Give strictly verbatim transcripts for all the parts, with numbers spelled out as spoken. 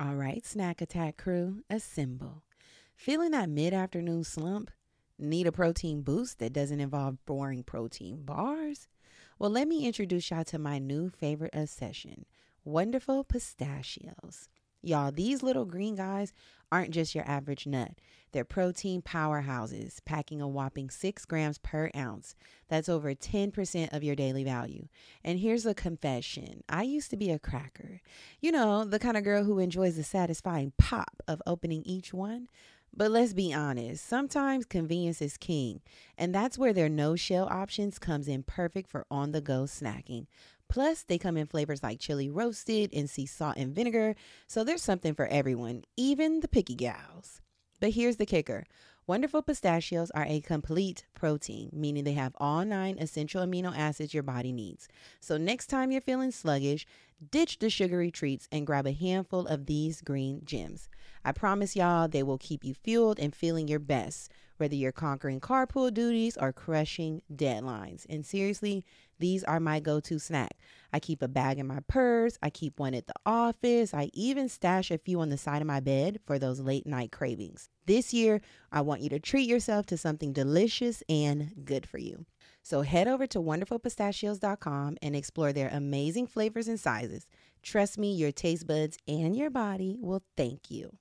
All right, Snack Attack crew, assemble. Feeling that mid afternoon slump? Need a protein boost that doesn't involve boring protein bars? Well, let me introduce y'all to my new favorite obsession, Wonderful Pistachios. Y'all, these little green guys aren't just your average nut. They're protein powerhouses, packing a whopping six grams per ounce. That's over ten percent of your daily value. And here's a confession. I used to be a cracker. You know, the kind of girl who enjoys the satisfying pop of opening each one. But let's be honest, sometimes convenience is king, and that's where their no-shell options comes in perfect for on-the-go snacking. Plus, they come in flavors like chili roasted and sea salt and vinegar, so there's something for everyone, even the picky gals. But here's the kicker. Wonderful Pistachios are a complete protein, meaning they have all nine essential amino acids your body needs. So next time you're feeling sluggish, ditch the sugary treats and grab a handful of these green gems. I promise y'all they will keep you fueled and feeling your best, whether you're conquering carpool duties or crushing deadlines. And seriously, these are my go-to snack. I keep a bag in my purse. I keep one at the office. I even stash a few on the side of my bed for those late night cravings. This year, I want you to treat yourself to something delicious and good for you. So head over to wonderful pistachios dot com and explore their amazing flavors and sizes. Trust me, your taste buds and your body will thank you.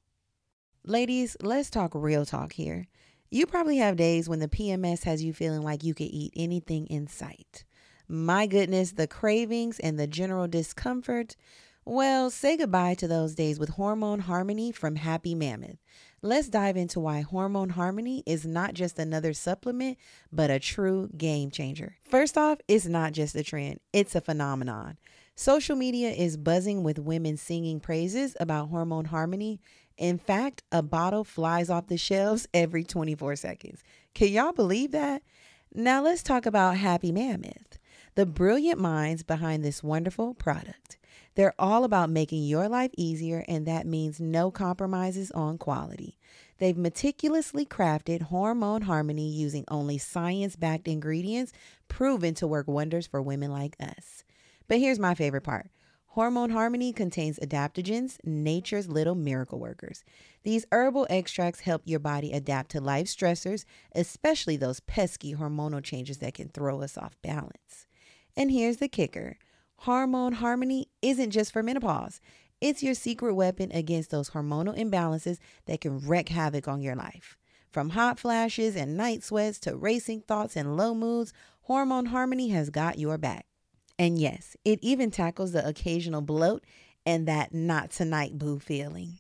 Ladies, let's talk real talk here. You probably have days when the P M S has you feeling like you could eat anything in sight. My goodness, the cravings and the general discomfort. Well, say goodbye to those days with Hormone Harmony from Happy Mammoth. Let's dive into why Hormone Harmony is not just another supplement, but a true game changer. First off, it's not just a trend, it's a phenomenon. Social media is buzzing with women singing praises about Hormone Harmony. In fact, a bottle flies off the shelves every twenty-four seconds. Can y'all believe that? Now let's talk about Happy Mammoth, the brilliant minds behind this wonderful product. They're all about making your life easier, and that means no compromises on quality. They've meticulously crafted Hormone Harmony using only science-backed ingredients proven to work wonders for women like us. But here's my favorite part. Hormone Harmony contains adaptogens, nature's little miracle workers. These herbal extracts help your body adapt to life stressors, especially those pesky hormonal changes that can throw us off balance. And here's the kicker. Hormone Harmony isn't just for menopause. It's your secret weapon against those hormonal imbalances that can wreak havoc on your life. From hot flashes and night sweats to racing thoughts and low moods, Hormone Harmony has got your back. And yes, it even tackles the occasional bloat and that not tonight boo feeling.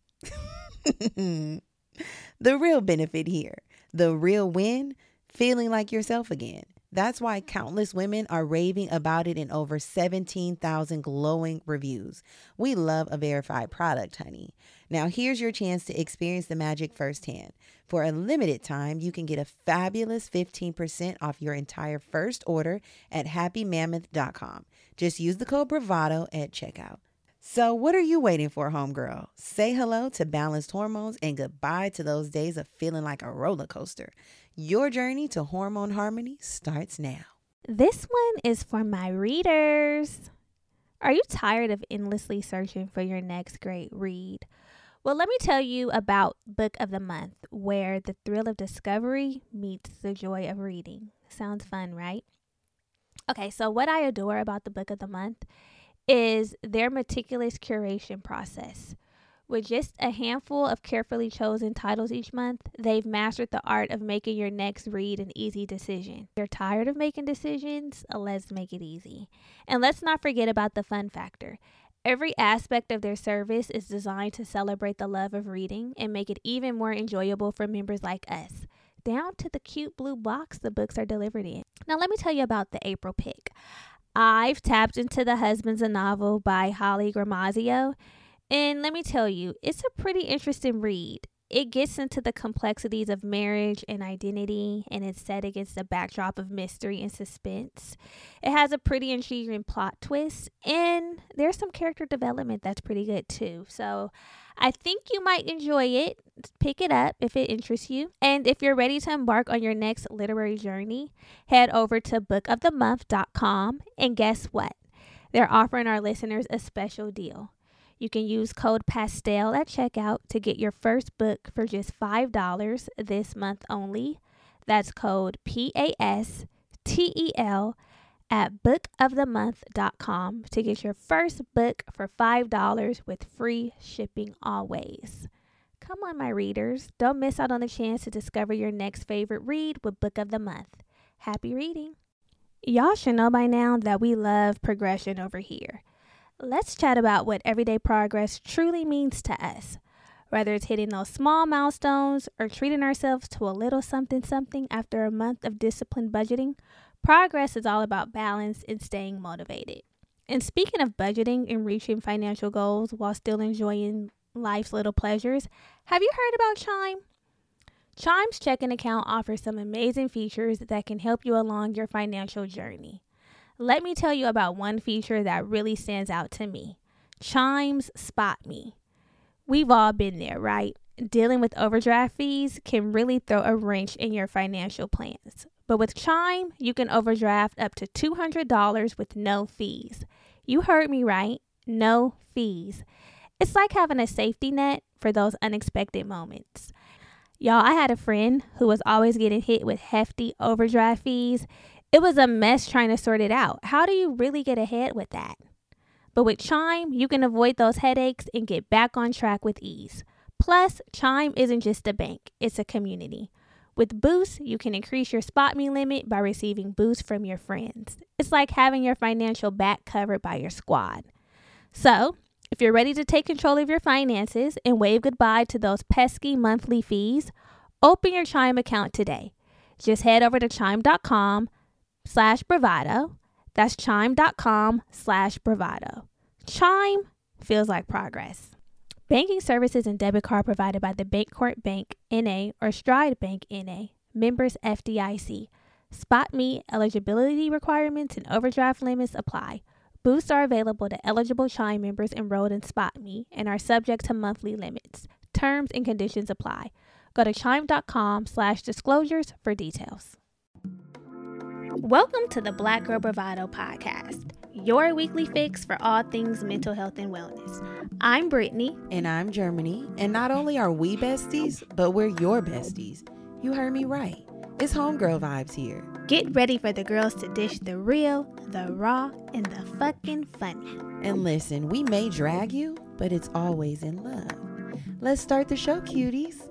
The real benefit here, the real win, feeling like yourself again. That's why countless women are raving about it in over seventeen thousand glowing reviews. We love a verified product, honey. Now here's your chance to experience the magic firsthand. For a limited time, you can get a fabulous fifteen percent off your entire first order at happy mammoth dot com. Just use the code BRAVADO at checkout. So what are you waiting for, homegirl? Say hello to balanced hormones and goodbye to those days of feeling like a roller coaster. Your journey to Hormone Harmony starts now. This one is for my readers. Are you tired of endlessly searching for your next great read? Well, let me tell you about Book of the Month, where the thrill of discovery meets the joy of reading. Sounds fun, right? Okay, so what I adore about the Book of the Month is their meticulous curation process. With just a handful of carefully chosen titles each month, they've mastered the art of making your next read an easy decision. If you're tired of making decisions? Let's make it easy. And let's not forget about the fun factor. Every aspect of their service is designed to celebrate the love of reading and make it even more enjoyable for members like us, down to the cute blue box the books are delivered in. Now, let me tell you about the April pick. I've tapped into The Husband's a Novel by Holly Gramazio, and let me tell you, it's a pretty interesting read. It gets into the complexities of marriage and identity, and it's set against a backdrop of mystery and suspense. It has a pretty intriguing plot twist, and there's some character development that's pretty good too. So I think you might enjoy it. Pick it up if it interests you. And if you're ready to embark on your next literary journey, head over to book of the month dot com, and guess what? They're offering our listeners a special deal. You can use code PASTEL at checkout to get your first book for just five dollars this month only. That's code P A S T E L at book of the month dot com to get your first book for five dollars with free shipping always. Come on, my readers. Don't miss out on the chance to discover your next favorite read with Book of the Month. Happy reading. Y'all should know by now that we love progression over here. Let's chat about what everyday progress truly means to us. Whether it's hitting those small milestones or treating ourselves to a little something something after a month of disciplined budgeting, progress is all about balance and staying motivated. And speaking of budgeting and reaching financial goals while still enjoying life's little pleasures, have you heard about Chime? Chime's checking account offers some amazing features that can help you along your financial journey. Let me tell you about one feature that really stands out to me. Chime's Spot Me. We've all been there, right? Dealing with overdraft fees can really throw a wrench in your financial plans. But with Chime, you can overdraft up to two hundred dollars with no fees. You heard me right. No fees. It's like having a safety net for those unexpected moments. Y'all, I had a friend who was always getting hit with hefty overdraft fees. It was a mess trying to sort it out. How do you really get ahead with that? But with Chime, you can avoid those headaches and get back on track with ease. Plus, Chime isn't just a bank, it's a community. With Boost, you can increase your Spot Me limit by receiving boosts from your friends. It's like having your financial back covered by your squad. So, if you're ready to take control of your finances and wave goodbye to those pesky monthly fees, open your Chime account today. Just head over to chime.com slash bravado. That's chime.com slash bravado. Chime feels like progress. Banking services and debit card provided by the Bancorp Bank, N A or Stride Bank, N A. Members F D I C. Spot Me eligibility requirements and overdraft limits apply. Boosts are available to eligible Chime members enrolled in Spot Me and are subject to monthly limits. Terms and conditions apply. Go to chime.com slash disclosures for details. Welcome to the Black Girl Bravado podcast, your weekly fix for all things mental health and wellness. I'm Brittany. And I'm Germany. And not only are we besties, but we're your besties. You heard me right. It's homegirl vibes here. Get ready for the girls to dish the real, the raw, and the fucking funny. And listen, we may drag you, but it's always in love. Let's start the show, cuties.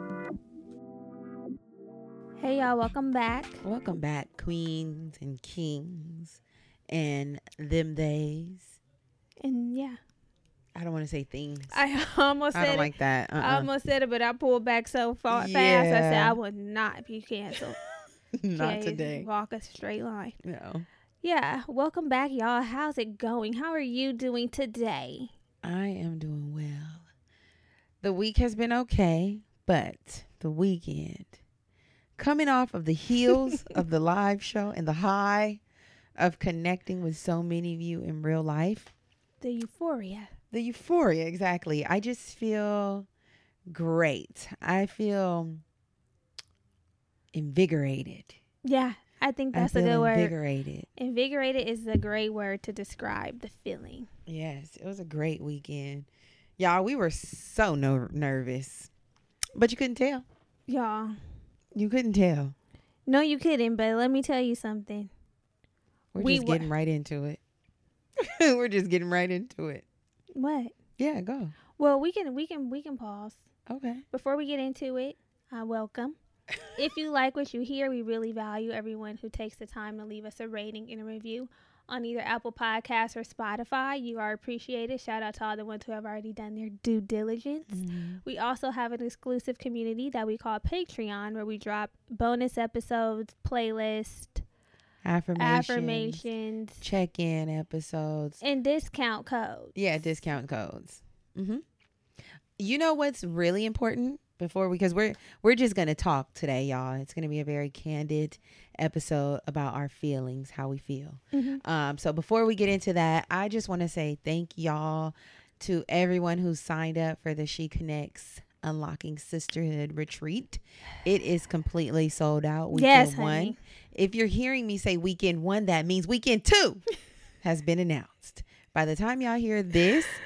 Hey y'all, welcome back. Welcome back, queens and kings and them days. And yeah. I don't want to say things. I almost I said don't it. like that. Uh-uh. I almost said it, but I pulled back so far Yeah. fast. I said I would not be canceled. Not Okay, today. Walk a straight line. No. Yeah, welcome back, y'all. How's it going? How are you doing today? I am doing well. The week has been okay, but the weekend, coming off of the heels of the live show and the high of connecting with so many of you in real life. The euphoria. The euphoria, exactly. I just feel great. I feel invigorated. Yeah, I think that's I a feel good word. invigorated. Invigorated is a great word to describe the feeling. Yes, it was a great weekend. Y'all, we were so no- nervous, but you couldn't tell. Y'all. You couldn't tell. No, you couldn't, but let me tell you something. We're We just were- getting right into it. We're just getting right into it. What? Yeah, go. Well, we can we can we can pause. Okay. Before we get into it, uh, welcome. If you like what you hear, we really value everyone who takes the time to leave us a rating and a review on either Apple Podcasts or Spotify. You are appreciated. Shout out to all the ones who have already done their due diligence. Mm-hmm. We also have an exclusive community that we call Patreon, where we drop bonus episodes, playlist, Affirmations. affirmations, Check-in episodes. and discount codes. Yeah, discount codes. Mm-hmm. You know what's really important before we, because we're we're just gonna talk today, y'all. It's gonna be a very candid episode about our feelings, how we feel. Mm-hmm. Um, so before we get into that, I just want to say thank y'all to everyone who signed up for the She Connects Unlocking Sisterhood Retreat. It is completely sold out. Weekend Yes, one. honey. If you're hearing me say weekend one, that means weekend two has been announced. By the time y'all hear this,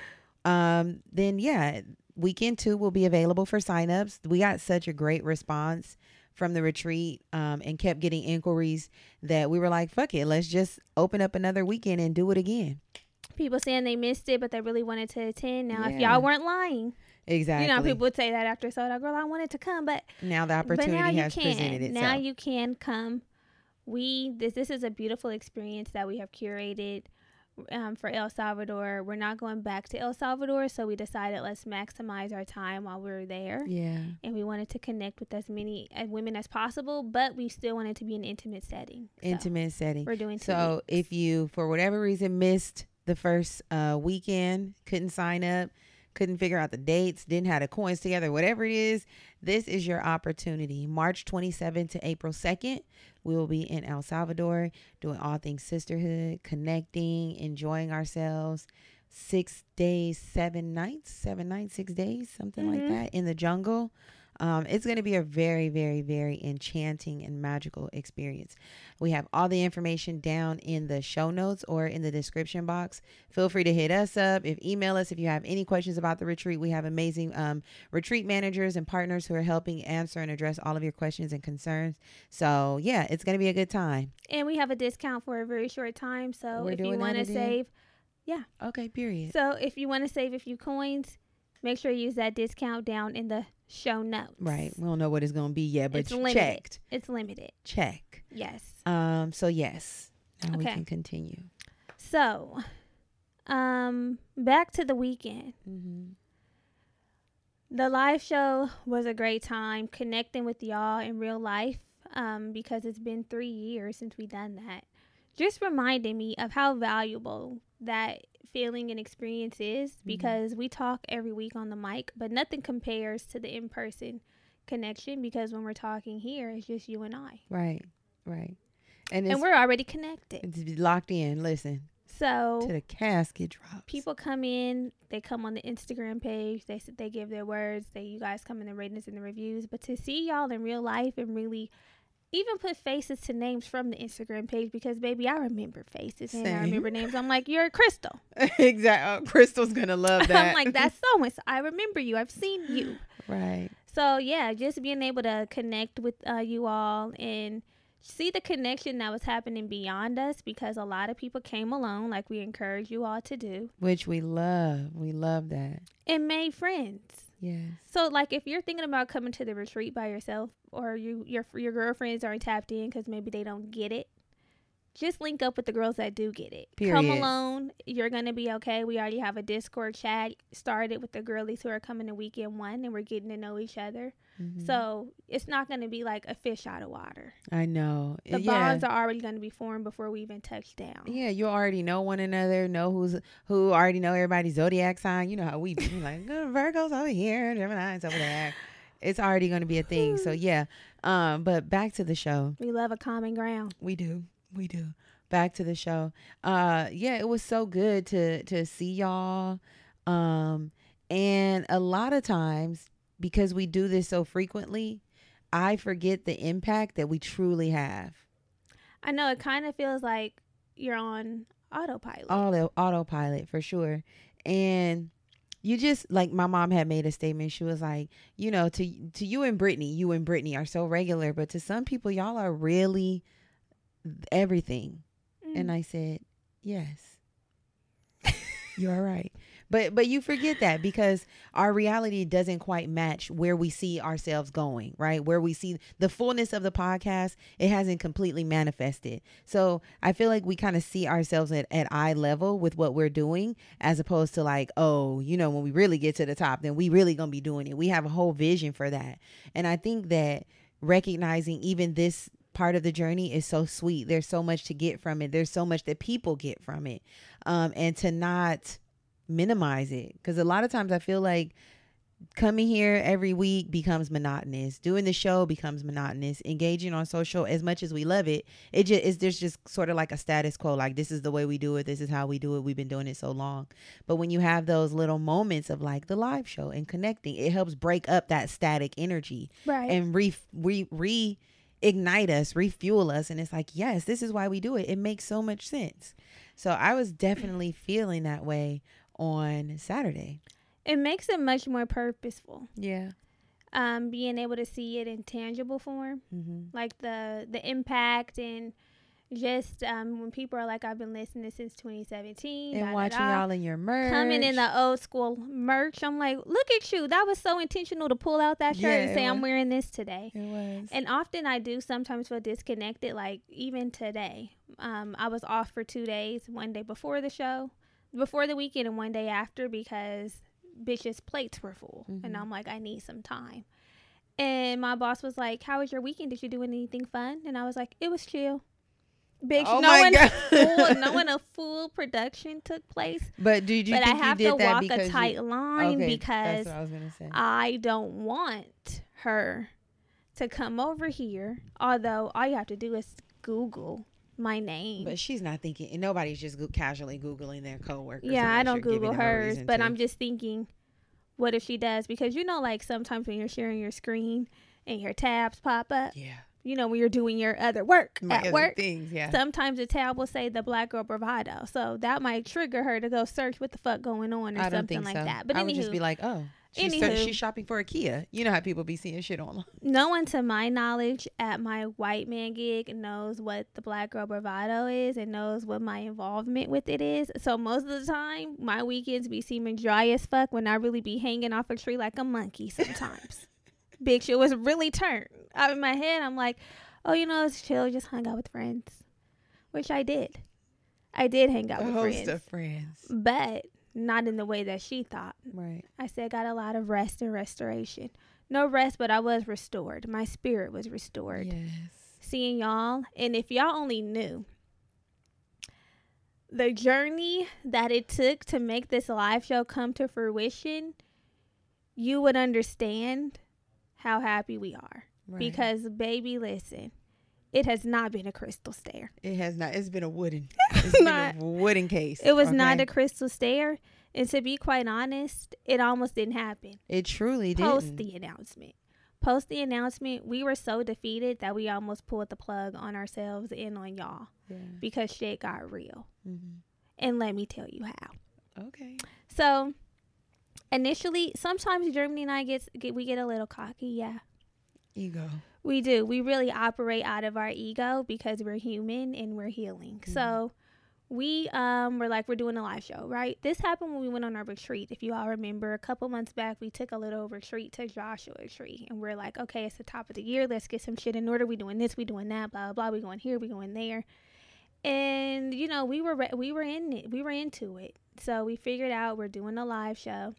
um, then yeah, weekend two will be available for signups. We got such a great response from the retreat, um, and kept getting inquiries that we were like, fuck it, let's just open up another weekend and do it again. People saying they missed it, but they really wanted to attend. Now, Yeah. if y'all weren't lying, Exactly. you know, people would say that after Soda Girl, I wanted to come, but now the but opportunity now you has can. presented itself. Now you can come. We this this is a beautiful experience that we have curated um, for El Salvador. We're not going back to El Salvador, so we decided let's maximize our time while we were there. Yeah. And we wanted to connect with as many uh, women as possible, but we still wanted to be an intimate setting. So Intimate setting. we're doing two So weeks. if you, for whatever reason, missed the first uh, weekend, couldn't sign up, couldn't figure out the dates, didn't have the coins together, whatever it is, this is your opportunity. March twenty-seventh to April second, we will be in El Salvador doing all things sisterhood, connecting, enjoying ourselves. Six days, seven nights, seven nights, six days, something Mhm. like that in the jungle. Um, it's going to be a very, very, very enchanting and magical experience. We have all the information down in the show notes or in the description box. Feel free to hit us up. If email us if you have any questions about the retreat. We have amazing um, retreat managers and partners who are helping answer and address all of your questions and concerns. So yeah, it's going to be a good time. And we have a discount for a very short time. So We're if you doing want that to again? save, Okay, period. so if you want to save a few coins, make sure you use that discount down in the show notes. Right. We don't know what it's going to be yet, but It's limited. checked. It's limited. Check. Yes. Um. So yes, now we Okay. can continue. So, um, back to the weekend. Mm-hmm. The live show was a great time connecting with y'all in real life, um, because it's been three years since we done that. Just reminding me of how valuable that feeling and experience is, because we talk every week on the mic, but nothing compares to the in-person connection, because when we're talking here, it's just you and I. Right. Right. And, it's, And we're already connected. it's locked in. Listen, So to the casket drops. people come in, they come on the Instagram page, they s- they give their words, they you guys come in the ratings and the reviews, but to see y'all in real life and really even put faces to names from the Instagram page, because baby, I remember faces and I Same. remember names. I'm like, you're Crystal. Exactly. Crystal's gonna love that. I'm like, that's so and so. I remember you. I've seen you. Right. So yeah, just being able to connect with uh, you all and see the connection that was happening beyond us, because a lot of people came alone, like we encourage you all to do, Which we love. We love that. and made friends. Yes. So like if you're thinking about coming to the retreat by yourself, or you your your girlfriends aren't tapped in because maybe they don't get it, just link up with the girls that do get it. Come Period. alone. You're going to be okay. We already have a Discord chat started with the girlies who are coming to weekend one, and we're getting to know each other. Mhm. So it's not going to be like a fish out of water. I know. The yeah. bonds are already going to be formed before we even touch down. Yeah, you already know one another, know who's who, already know everybody's zodiac sign. You know how we be We're like, oh, Virgo's over here, Gemini's over there. It's already going to be a thing. So yeah. Um, but back to the show. We love a common ground. We do. We do. Back to the show. Uh, yeah, it was so good to to see y'all. Um, and a lot of times, because we do this so frequently, I forget the impact that we truly have. I know it kind of feels like you're on autopilot. Auto autopilot for sure. And you just, like, my mom had made a statement. She was like, you know, to to you and Brittany, you and Brittany are so regular, but to some people, y'all are really everything. Mm. And I said, yes, you're right. But but you forget that, because our reality doesn't quite match where we see ourselves going, right? Where we see the fullness of the podcast, it hasn't completely manifested. So I feel like we kind of see ourselves at, at eye level with what we're doing, as opposed to like, oh, you know, when we really get to the top, then we really gonna be doing it. We have a whole vision for that. And I think that recognizing even this part of the journey is so sweet. There's so much to get from it. There's so much that people get from it. Um, and to not minimize it, because a lot of times I feel like coming here every week becomes monotonous. Doing the show becomes monotonous. Engaging on social, as much as we love it, it just is, there's just sort of like a status quo, like this is the way we do it, this is how we do it, we've been doing it so long. But when you have those little moments of like the live show and connecting, it helps break up that static energy, Right. and re re re ignite us, refuel us. And it's like, yes, this is why we do it. It makes so much sense. So I was definitely feeling that way on Saturday. It makes it much more purposeful. Yeah. Um, being able to see it in tangible form, Mm-hmm. like the the impact and just um, when people are like, I've been listening since twenty seventeen. And da, da, watching da. y'all in your merch. Coming in the old school merch. I'm like, look at you. That was so intentional to pull out that shirt Yeah, and it say, I'm was. wearing this today. It was. And often I do sometimes feel disconnected. Like even today, um, I was off for two days, one day before the show, before the weekend and one day after because bitches' plates were full. Mhm. And I'm like, I need some time. And my boss was like, how was your weekend? Did you do anything fun? And I was like, it was chill. Bitch, Oh no my one God. full, no one a full production took place. But did you But I think have you did to that walk because a tight you, line okay, because that's what I was gonna say. I don't want her to come over here. Although all you have to do is Google my name. But she's not thinking, and nobody's just go- casually Googling their coworkers. Yeah, I unless don't you're Google giving them a hers, reason but to. I'm just thinking, what if she does? Because you know, like sometimes when you're sharing your screen and your tabs pop up, Yeah. you know, when you're doing your other work My at other work, things, yeah. sometimes the tab will say the Black Girl Bravado. So that might trigger her to go search what the fuck going on or I don't something think like so. that. But I anywho, would just be like, oh, she's, Anywho. she's shopping for a Kia. You know how people be seeing shit online. no one to my knowledge at my white man gig knows what the Black Girl Bravado is and knows what my involvement with it is. So most of the time, my weekends be seeming dry as fuck when I really be hanging off a tree like a monkey sometimes. Bitch, it was really turned. Out in my head, I'm like, oh, you know, it's chill. Just hung out with friends. Which I did. I did hang out A with host friends. of friends. But not in the way that she thought. Right. I said got a lot of rest and restoration. No rest, but I was restored. My spirit was restored. Yes. Seeing y'all. And if y'all only knew the journey that it took to make this live show come to fruition, you would understand how happy we are. Right. Because, baby, listen, it has not been a crystal stair. It has not. It's been a wooden. It's been Not- a wooden case. It was not okay? a crystal stair. And to be quite honest, it almost didn't happen. It truly did. Post the announcement. Post the announcement, we were so defeated that we almost pulled the plug on ourselves and on y'all Yeah. because shit got real. Mm-hmm. And let me tell you how. Okay. So, initially, sometimes Germany and I gets get we get a little cocky. Yeah, Ego. we do. We really operate out of our ego because we're human and we're healing. Mm-hmm. So, we um were like, we're doing a live show, right? This happened when we went on our retreat. If you all remember, a couple months back, we took a little retreat to Joshua Tree, and we're like, okay, it's the top of the year. Let's get some shit in order. We doing this, we doing that, blah blah blah. We going here, we going there, and you know, we were re- we were in it, we were into it. So we figured out we're doing a live show,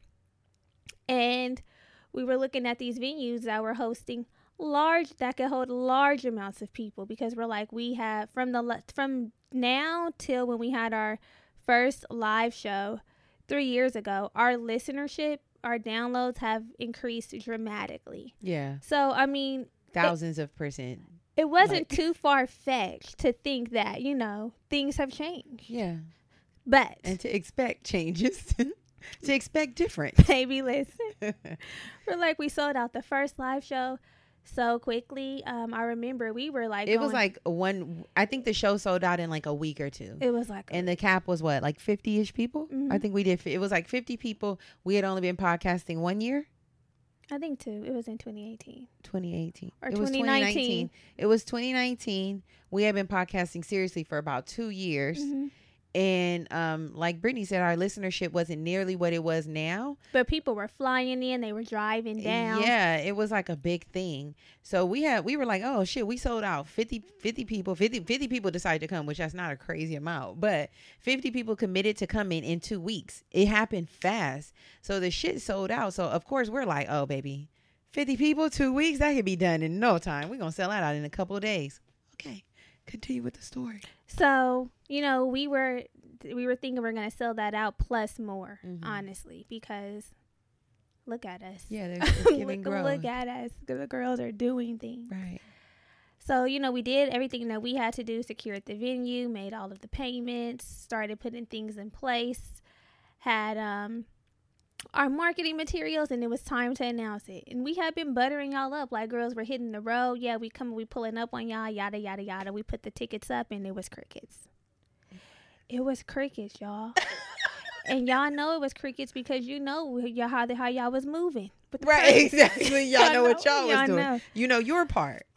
and we were looking at these venues that were hosting large that could hold large amounts of people because we're like, we have from the le- from now till when we had our first live show three years ago, our listenership, our downloads have increased dramatically. Yeah. So I mean, Thousands of percent. it wasn't Like- too far fetched to think that, you know, things have changed. Yeah. But And to expect changes. To expect different. baby, listen, we're like, we sold out the first live show so quickly. Um, I remember we were like, It was going- like one. I think the show sold out in like a week or two. it was like, And the cap was what, like fifty-ish people? Mhm. I think we did. fi- It was like fifty people. We had only been podcasting one year, I think two. It was in twenty eighteen. twenty eighteen. Or it was twenty nineteen. It was twenty nineteen. We had been podcasting seriously for about two years. Mhm. And um, like Brittany said, our listenership wasn't nearly what it was now. But people were flying in. They were driving down. Yeah, it was like a big thing. So we had, we were like, oh shit, we sold out fifty, fifty people, fifty, fifty people decided to come, which that's not a crazy amount, but fifty people committed to coming in two weeks. It happened fast. So the shit sold out. So of course we're like, oh baby, fifty people, two weeks, that could be done in no time. We're going to sell that out in a couple of days. Okay. Continue with the story. So, you know, we were we were thinking we're going to sell that out plus more, Mhm. honestly, because look at us. Yeah, there's it's giving look, growth. look at us. The girls are doing things. Right. So, you know, we did everything that we had to do, secured the venue, made all of the payments, started putting things in place, had um our marketing materials, and it was time to announce it. And we had been buttering y'all up like girls were hitting the road. Yeah, we come, we pulling up on y'all, yada, yada, yada. We put the tickets up, and it was crickets. It was crickets, y'all. and y'all know it was crickets because you know y'all how, how y'all was moving. Right, exactly. Y'all, y'all know, know what y'all, y'all was doing. Know. You know your part.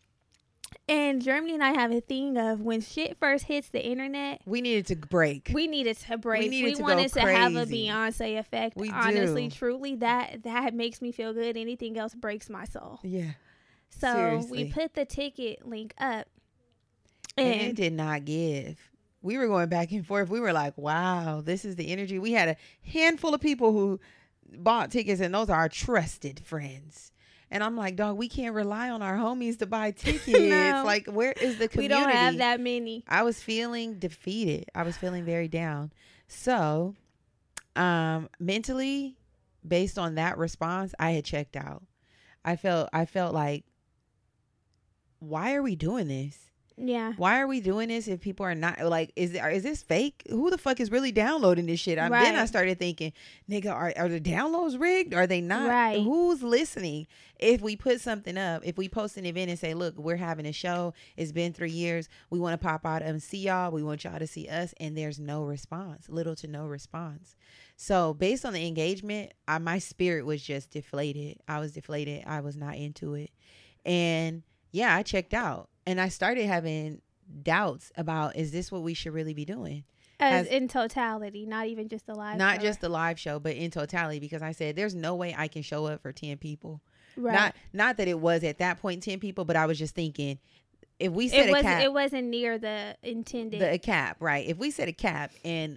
And Germany and I have a thing of when shit first hits the internet, we needed to break. We needed to break. We, needed we to wanted go to crazy. have a Beyonce effect. We Honestly, do. truly, that that makes me feel good. Anything else breaks my soul. Yeah. So Seriously. we put the ticket link up, and, and it did not give. We were going back and forth. We were like, "Wow, this is the energy." We had a handful of people who bought tickets, and those are our trusted friends. And I'm like, dog, we can't rely on our homies to buy tickets. No. Like, where is the community? We don't have that many. I was feeling defeated. I was feeling very down. So, um, mentally, based on that response, I had checked out. I felt, I felt like, why are we doing this? Yeah. Why are we doing this if people are not like, is is this fake? Who the fuck is really downloading this shit? I, right. Then I started thinking, nigga, are, are the downloads rigged? Are they not? Right. Who's listening? If we put something up, if we post an event and say, look, we're having a show. It's been three years. We want to pop out and see y'all. We want y'all to see us. And there's no response, little to no response. So based on the engagement, I, my spirit was just deflated. I was deflated. I was not into it. And yeah, I checked out. And I started having doubts about, is this what we should really be doing? As, As in totality, not even just the live not show. just the live show, but in totality, because I said, there's no way I can show up for ten people. Right. Not not that it was at that point ten people, but I was just thinking, if we set it was, a cap. It wasn't near the intended. The a cap, right. If we set a cap and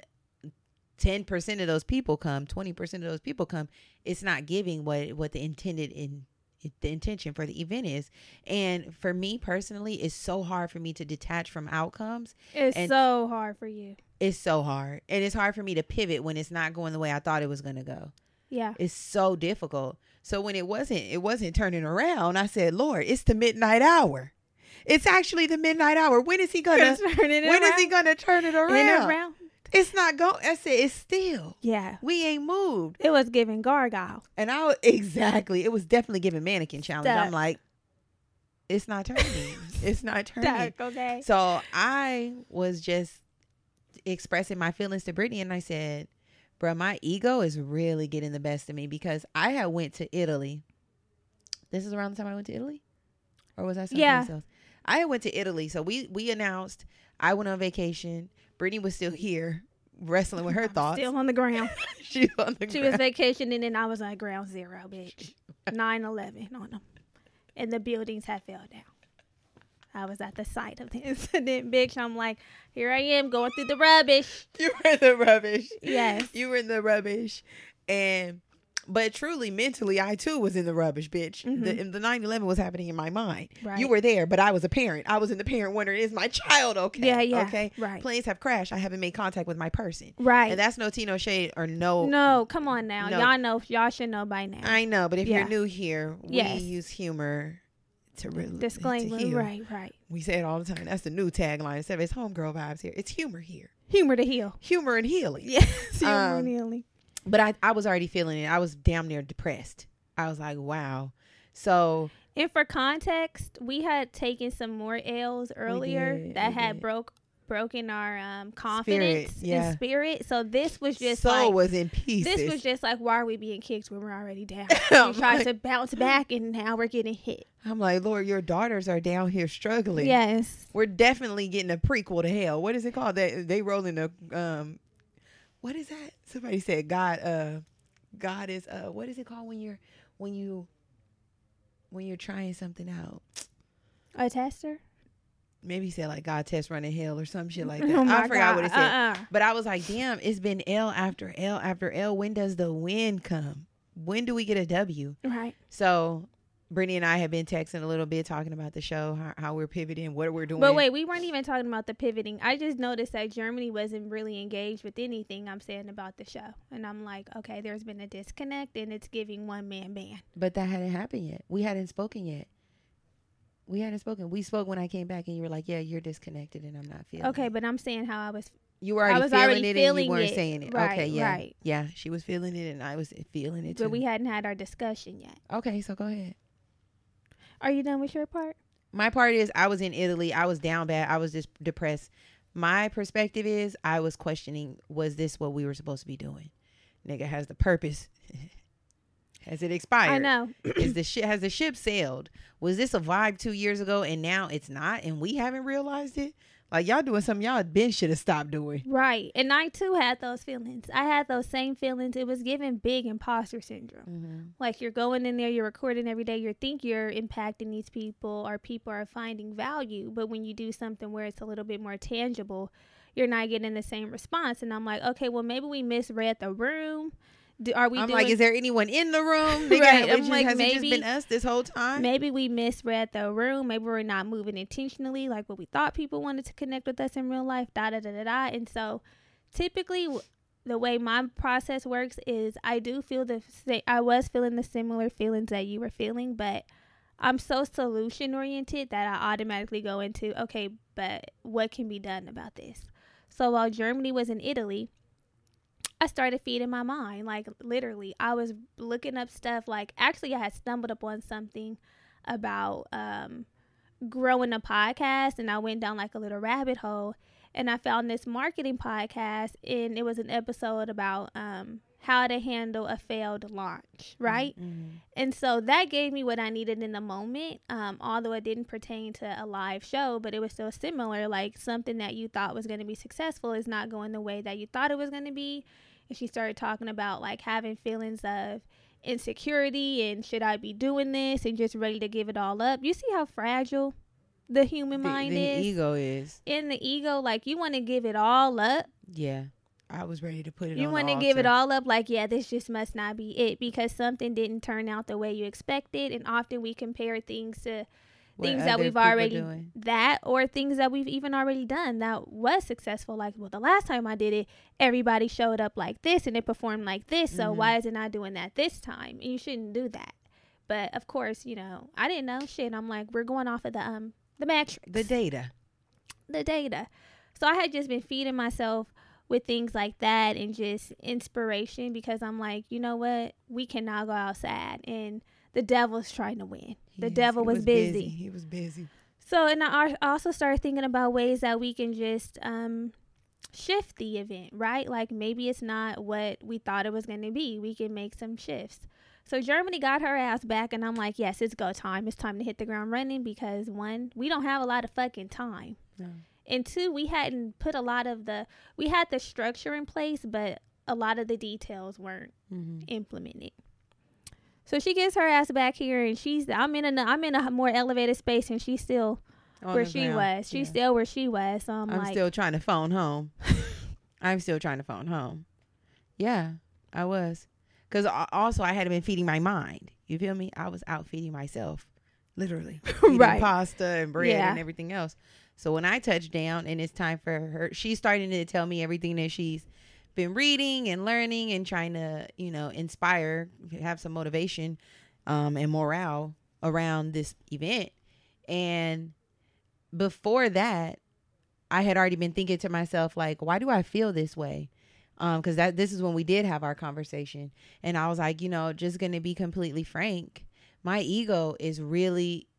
ten percent of those people come, twenty percent of those people come, it's not giving what, what the intended in the intention for the event is. And for me personally, it's so hard for me to detach from outcomes. It's and so hard for you. It's so hard. And it's hard for me to pivot when it's not going the way I thought it was going to go. Yeah. It's so difficult. So when it wasn't, it wasn't turning around, I said, Lord, it's the midnight hour. It's actually the midnight hour. When is he going to, when around. is he going to turn it around? And around. It's not going. I said, it's still. Yeah. We ain't moved. It was giving gargoyle. And I, exactly. It was definitely giving mannequin challenge. Stuck. I'm like, it's not turning. It's not turning. Stuck, okay. So I was just expressing my feelings to Brittany, and I said, bro, my ego is really getting the best of me, because I had went to Italy. This is around the time I went to Italy? Or was I something yeah. else? I went to Italy. So we, we announced I went on vacation. Brittany was still here wrestling with her I'm thoughts. Still on the ground. She on the She ground. was vacationing, and I was on ground zero, bitch. nine eleven on them. And the buildings had fell down. I was at the site of the incident, bitch. I'm like, here I am going through the rubbish. You were in the rubbish. Yes. You were in the rubbish. And but truly, mentally, I too was in the rubbish, bitch. Mm-hmm. The, the nine eleven was happening in my mind. Right. You were there, but I was a parent. I was in the parent wondering, is my child okay? Yeah, yeah. Okay. Right. Planes have crashed. I haven't made contact with my person. Right. And that's no tea, no shade, or no. No, come on now. No. Y'all know. Y'all should know by now. I know, but if Yeah. you're new here, we Yes. use humor to really Disclaimer. to heal. Right, right. We say it all the time. That's the new tagline. Instead of it's homegirl vibes here, it's humor here. Humor to heal. Humor and healing. Yes. Humor Um, and healing. But I, I was already feeling it. I was damn near depressed. I was like, wow. So And for context, we had taken some more L's earlier did, that we had did. broke broken our um, confidence Spirit, yeah. and spirit. So this was just soul like was in pieces. this was just like, why are we being kicked when we're already down? I'm We tried like- to bounce back, and now we're getting hit. I'm like, Lord, your daughters are down here struggling. Yes. We're definitely getting a prequel to hell. What is it called? They they rolling a um what is that? Somebody said God uh God is uh what is it called when you're when you when you're trying something out? A tester? Maybe he said like God test running hell or some shit like that. Oh my I forgot God. what it said. Uh-uh. But I was like, damn, it's been L after L after L. When does the win come? When do we get a W? Right. So Brittany and I have been texting a little bit, talking about the show, how, how we're pivoting, what we're doing. But wait, we weren't even talking about the pivoting. I just noticed that Germany wasn't really engaged with anything I'm saying about the show. And I'm like, okay, there's been a disconnect, and it's giving one man ban. But that hadn't happened yet. We hadn't spoken yet. We hadn't spoken. We spoke when I came back, and you were like, yeah, you're disconnected, and I'm not feeling Okay, it. but I'm saying how I was. You were already I was feeling already it, feeling and you weren't it. saying it. Right, okay, yeah. right. Yeah, she was feeling it, and I was feeling it, too. But we hadn't had our discussion yet. Okay, so go ahead. Are you done with your part? My part is I was in Italy. I was down bad. I was just depressed. my perspective is I was questioning, was this what we were supposed to be doing? Nigga, has the purpose, has it expired? I know. Is the ship, has the ship sailed? Was this a vibe two years ago and now it's not and we haven't realized it? Like, y'all doing something y'all been should have stopped doing. Right. And I, too, had those feelings. I had those same feelings. It was giving big imposter syndrome. Mm-hmm. Like, you're going in there, you're recording every day. You think you're impacting these people or people are finding value. But when you do something where it's a little bit more tangible, you're not getting the same response. And I'm like, okay, well, maybe we misread the room. Do, are we I'm doing, like, is there anyone in the room? Nigga, right. I'm just, like, has maybe, it just been us this whole time? Maybe we misread the room. Maybe we're not moving intentionally like what we thought people wanted to connect with us in real life, da da da da da. And so typically the way my process works is I do feel the I was feeling the similar feelings that you were feeling, but I'm so solution oriented that I automatically go into, okay, but what can be done about this? So while Germany was in Italy, I started feeding my mind. Like, literally, I was looking up stuff. Like, actually, I had stumbled upon something about um, growing a podcast, and I went down like a little rabbit hole, and I found this marketing podcast, and it was an episode about um, how to handle a failed launch, right? Mm-hmm. And so that gave me what I needed in the moment, um, although it didn't pertain to a live show, but it was still similar. Like, something that you thought was going to be successful is not going the way that you thought it was going to be. And she started talking about like having feelings of insecurity and should I be doing this and just ready to give it all up. You see how fragile the human the, mind the is? The ego is. In the ego, like you want to give it all up. Yeah. I was ready to put it you on want the to altar. give it all up like, yeah, this just must not be it because something didn't turn out the way you expected. And often we compare things to what things that we've already doing. that or things that we've even already done that was successful. Like, well, the last time I did it, everybody showed up like this and it performed like this. So mm-hmm. why is it not doing that this time? And you shouldn't do that. But of course, you know, I didn't know shit. I'm like, we're going off of the um the metrics, the data, the data. So I had just been feeding myself with things like that and just inspiration because I'm like, you know what? We cannot go outside and the devil's trying to win. The yes, devil was, was busy. busy. He was busy. So, and I also started thinking about ways that we can just um, shift the event, right? Like maybe it's not what we thought it was going to be. We can make some shifts. So Germany got her ass back and I'm like, yes, it's go time. It's time to hit the ground running because one, we don't have a lot of fucking time. No. And two, we hadn't put a lot of the, we had the structure in place, but a lot of the details weren't mm-hmm. implemented. So she gets her ass back here and she's, I'm in a, I'm in a more elevated space and she's still on where she ground. was. She's yeah. still where she was. So I'm, I'm like, still trying to phone home. I'm still trying to phone home. Yeah, I was. Because also I had been feeding my mind. You feel me? I was out feeding myself. Literally. Eating right. pasta and bread yeah. and everything else. So when I touched down and it's time for her, she's starting to tell me everything that she's been reading and learning and trying to, you know, inspire, have some motivation um, and morale around this event. And before that, I had already been thinking to myself, like, why do I feel this way? Um, because that this is when we did have our conversation. And I was like, you know, just going to be completely frank. My ego is really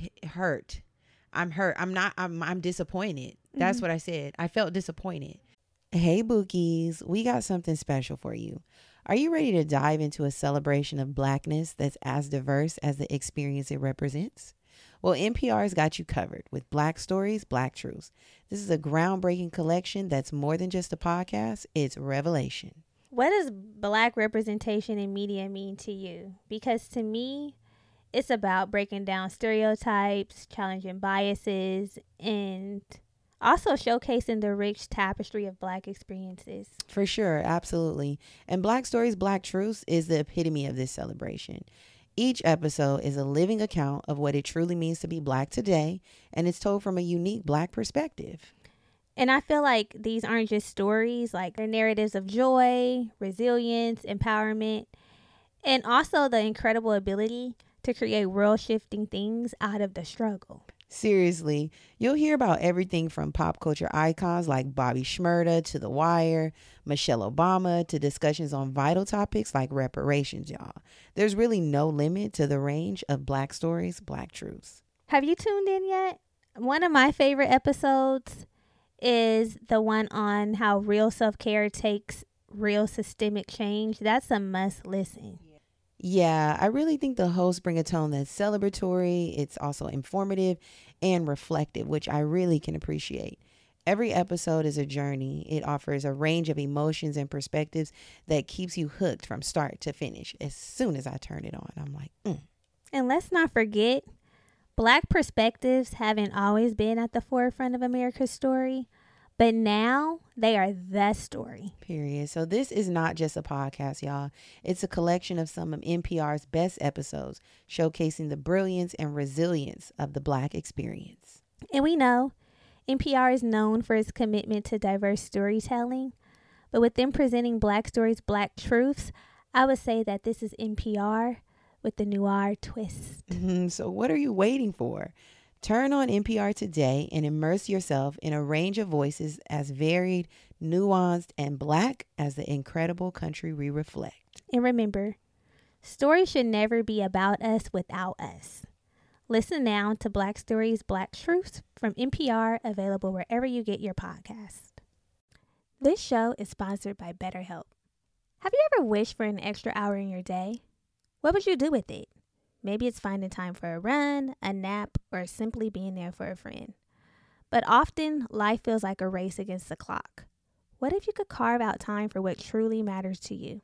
hurt. I'm hurt. I'm not, I'm, I'm disappointed. That's mm-hmm. what I said. I felt disappointed. Hey, Bookies, we got something special for you. Are you ready to dive into a celebration of Blackness that's as diverse as the experience it represents? Well, N P R's got you covered with Black Stories, Black Truths. This is a groundbreaking collection that's more than just a podcast. It's revelation. What does Black representation in media mean to you? Because to me, it's about breaking down stereotypes, challenging biases, and also showcasing the rich tapestry of Black experiences. For sure. Absolutely. And Black Stories, Black Truths is the epitome of this celebration. Each episode is a living account of what it truly means to be Black today, and it's told from a unique Black perspective. And I feel like these aren't just stories, like they're narratives of joy, resilience, empowerment, and also the incredible ability to create world-shifting things out of the struggle. Seriously, you'll hear about everything from pop culture icons like Bobby Shmurda to The Wire, Michelle Obama, to discussions on vital topics like reparations, y'all. There's really no limit to the range of Black Stories, Black Truths. Have you tuned in yet? One of my favorite episodes is the one on how real self-care takes real systemic change. That's a must listen. Yeah, I really think the hosts bring a tone that's celebratory. It's also informative and reflective, which I really can appreciate. Every episode is a journey. It offers a range of emotions and perspectives that keeps you hooked from start to finish. As soon as I turn it on, I'm like, mm. And let's not forget, Black perspectives haven't always been at the forefront of America's story, but now they are the story. Period. So this is not just a podcast, y'all. It's a collection of some of N P R's best episodes, showcasing the brilliance and resilience of the Black experience. And we know N P R is known for its commitment to diverse storytelling, but with them presenting Black stories, Black truths, I would say that this is N P R with the noir twist. Mm-hmm. So what are you waiting for? Turn on N P R today and immerse yourself in a range of voices as varied, nuanced, and Black as the incredible country we reflect. And remember, stories should never be about us without us. Listen now to Black Stories, Black Truths from N P R, available wherever you get your podcast. This show is sponsored by BetterHelp. Have you ever wished for an extra hour in your day? What would you do with it? Maybe it's finding time for a run, a nap, or simply being there for a friend. But often, life feels like a race against the clock. What if you could carve out time for what truly matters to you?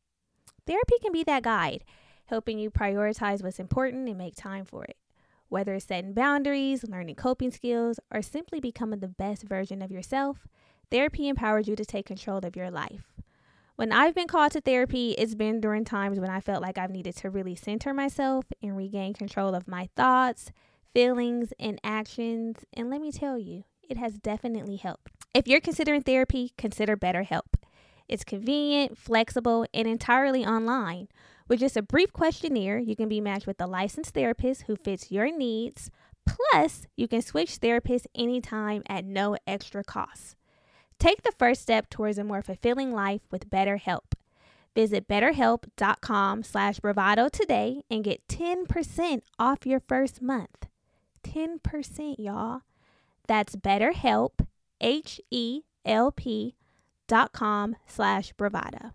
Therapy can be that guide, helping you prioritize what's important and make time for it. Whether it's setting boundaries, learning coping skills, or simply becoming the best version of yourself, therapy empowers you to take control of your life. When I've been called to therapy, it's been during times when I felt like I've needed to really center myself and regain control of my thoughts, feelings, and actions. And let me tell you, it has definitely helped. If you're considering therapy, consider BetterHelp. It's convenient, flexible, and entirely online. With just a brief questionnaire, you can be matched with a licensed therapist who fits your needs. Plus, you can switch therapists anytime at no extra cost. Take the first step towards a more fulfilling life with BetterHelp. Visit betterhelp.com slash bravado today and get ten percent off your first month. ten percent, y'all. That's BetterHelp, H E L P dot com slash bravado.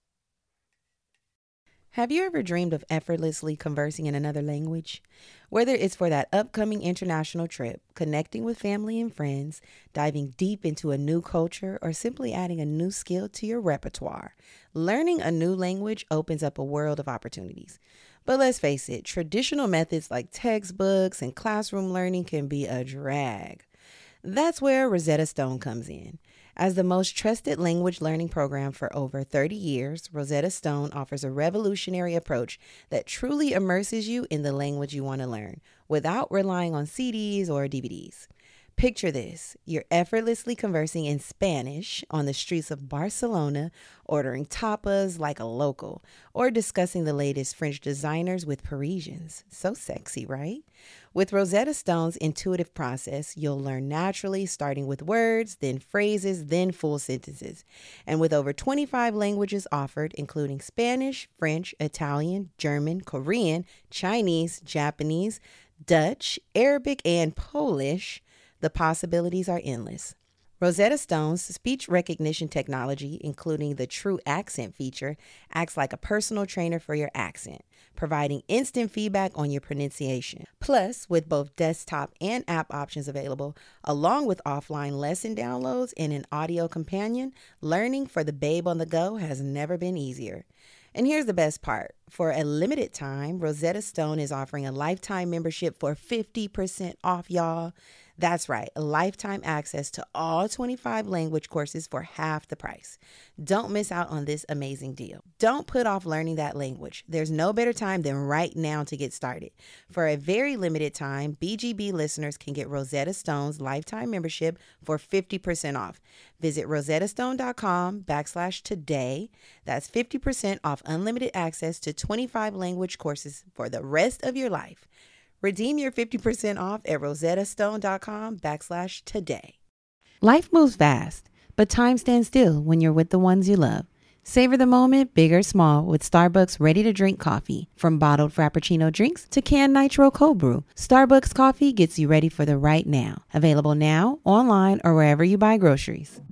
Have you ever dreamed of effortlessly conversing in another language? Whether it's for that upcoming international trip, connecting with family and friends, diving deep into a new culture, or simply adding a new skill to your repertoire, learning a new language opens up a world of opportunities. But let's face it, traditional methods like textbooks and classroom learning can be a drag. That's where Rosetta Stone comes in. As the most trusted language learning program for over thirty years, Rosetta Stone offers a revolutionary approach that truly immerses you in the language you want to learn without relying on C Ds or D V Ds. Picture this. You're effortlessly conversing in Spanish on the streets of Barcelona, ordering tapas like a local, or discussing the latest French designers with Parisians. So sexy, right? With Rosetta Stone's intuitive process, you'll learn naturally, starting with words, then phrases, then full sentences. And with over twenty-five languages offered, including Spanish, French, Italian, German, Korean, Chinese, Japanese, Dutch, Arabic, and Polish, the possibilities are endless. Rosetta Stone's speech recognition technology, including the True Accent feature, acts like a personal trainer for your accent, providing instant feedback on your pronunciation. Plus, with both desktop and app options available, along with offline lesson downloads and an audio companion, learning for the babe on the go has never been easier. And here's the best part. For a limited time, Rosetta Stone is offering a lifetime membership for fifty percent off, y'all. That's right, a lifetime access to all twenty-five language courses for half the price. Don't miss out on this amazing deal. Don't put off learning that language. There's no better time than right now to get started. For a very limited time, B G B listeners can get Rosetta Stone's lifetime membership for fifty percent off. Visit rosettastone.com backslash today. That's fifty percent off unlimited access to twenty-five language courses for the rest of your life. Redeem your fifty percent off at rosettastone.com backslash today. Life moves fast, but time stands still when you're with the ones you love. Savor the moment, big or small, with Starbucks ready-to-drink coffee. From bottled Frappuccino drinks to canned Nitro Cold Brew, Starbucks coffee gets you ready for the right now. Available now, online, or wherever you buy groceries.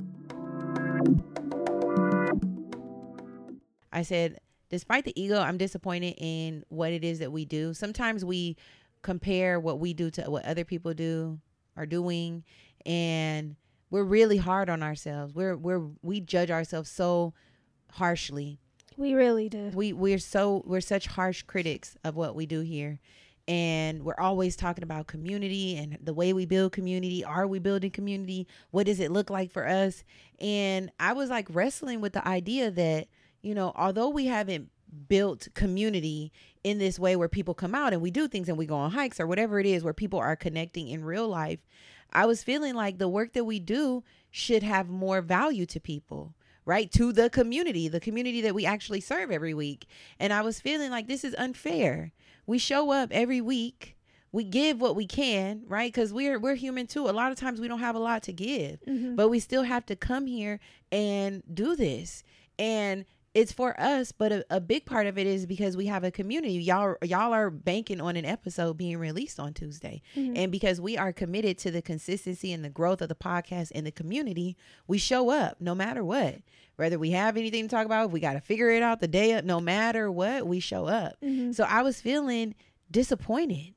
I said, despite the ego, I'm disappointed in what it is that we do. Sometimes we compare what we do to what other people do, are doing, and we're really hard on ourselves. We're we're we judge ourselves so harshly. We really do. We we're so we're such harsh critics of what we do here. And we're always talking about community and the way we build community. Are we building community? What does it look like for us? And I was like wrestling with the idea that, you know, although we haven't built community in this way where people come out and we do things and we go on hikes or whatever it is where people are connecting in real life, I was feeling like the work that we do should have more value to people. Right, to the community, the community that we actually serve every week. And I was feeling like this is unfair. We show up every week. We give what we can, right? Because we're we're human too. A lot of times we don't have a lot to give, mm-hmm. but we still have to come here and do this. And it's for us, but a, a big part of it is because we have a community. Y'all, y'all are banking on an episode being released on Tuesday. Mm-hmm. And because we are committed to the consistency and the growth of the podcast and the community, we show up no matter what. Whether we have anything to talk about, we got to figure it out the day up. No matter what, we show up. Mm-hmm. So I was feeling disappointed.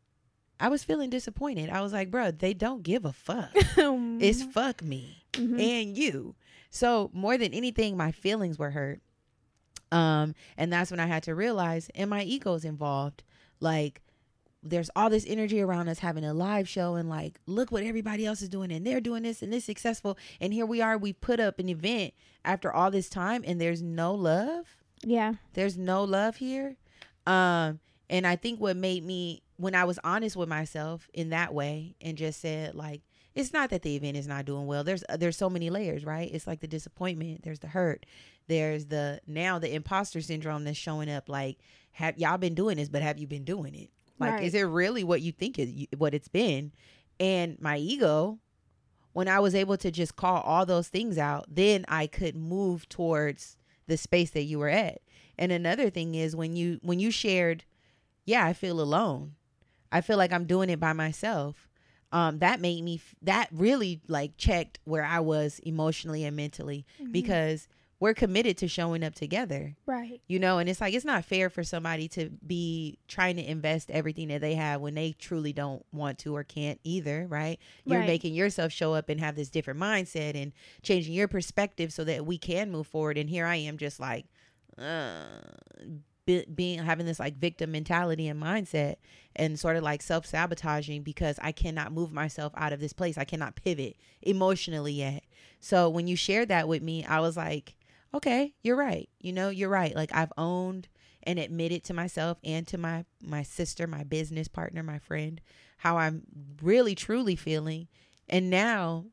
I was feeling disappointed. I was like, bro, they don't give a fuck. It's fuck me mm-hmm. and you. So more than anything, my feelings were hurt. Um, and that's when I had to realize, and my ego's involved. Like, there's all this energy around us having a live show and like, look what everybody else is doing and they're doing this and this successful. And here we are, we put up an event after all this time and there's no love. Yeah. There's no love here. Um, and I think what made me, when I was honest with myself in that way and just said like, it's not that the event is not doing well. There's there's so many layers, right? It's like the disappointment. There's the hurt. There's the now the imposter syndrome that's showing up. Like, have y'all been doing this, but have you been doing it? Like, right. Is it really what you think is what it's been? And my ego, when I was able to just call all those things out, then I could move towards the space that you were at. And another thing is when you when you shared, yeah, I feel alone. I feel like I'm doing it by myself. Um, that made me, that really like checked where I was emotionally and mentally mm-hmm. because we're committed to showing up together. Right. You know, and it's like, it's not fair for somebody to be trying to invest everything that they have when they truly don't want to or can't either. Right. You're right. making yourself show up and have this different mindset and changing your perspective so that we can move forward. And here I am just like, uh, be, being, having this like victim mentality and mindset and sort of like self-sabotaging because I cannot move myself out of this place. I cannot pivot emotionally yet. So when you shared that with me, I was like, okay, you're right. You know, you're right. Like I've owned and admitted to myself and to my, my sister, my business partner, my friend, how I'm really, truly feeling. And now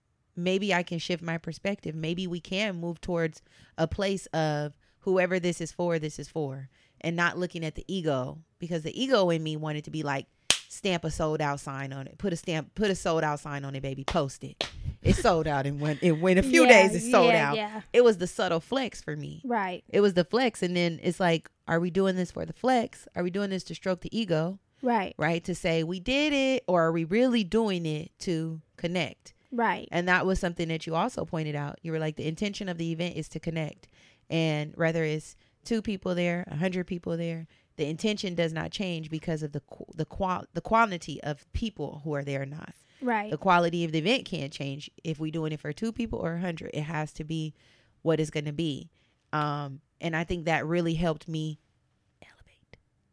maybe I can shift my perspective. Maybe we can move towards a place of whoever this is for, this is for, and not looking at the ego, because the ego in me wanted to be like, stamp a sold out sign on it. Put a stamp, put a sold out sign on it, baby. Post it. It's sold out in when in when a few yeah, days it's sold yeah, out. Yeah. It was the subtle flex for me. Right. It was the flex. And then it's like, are we doing this for the flex? Are we doing this to stroke the ego? Right. Right. To say we did it, or are we really doing it to connect? Right. And that was something that you also pointed out. You were like, the intention of the event is to connect. And whether it's two people there, a hundred people there, the intention does not change because of the the qual the quantity of people who are there or not. Right. The quality of the event can't change if we're doing it for two people or a hundred. It has to be what it's going to be. Um, and I think that really helped me elevate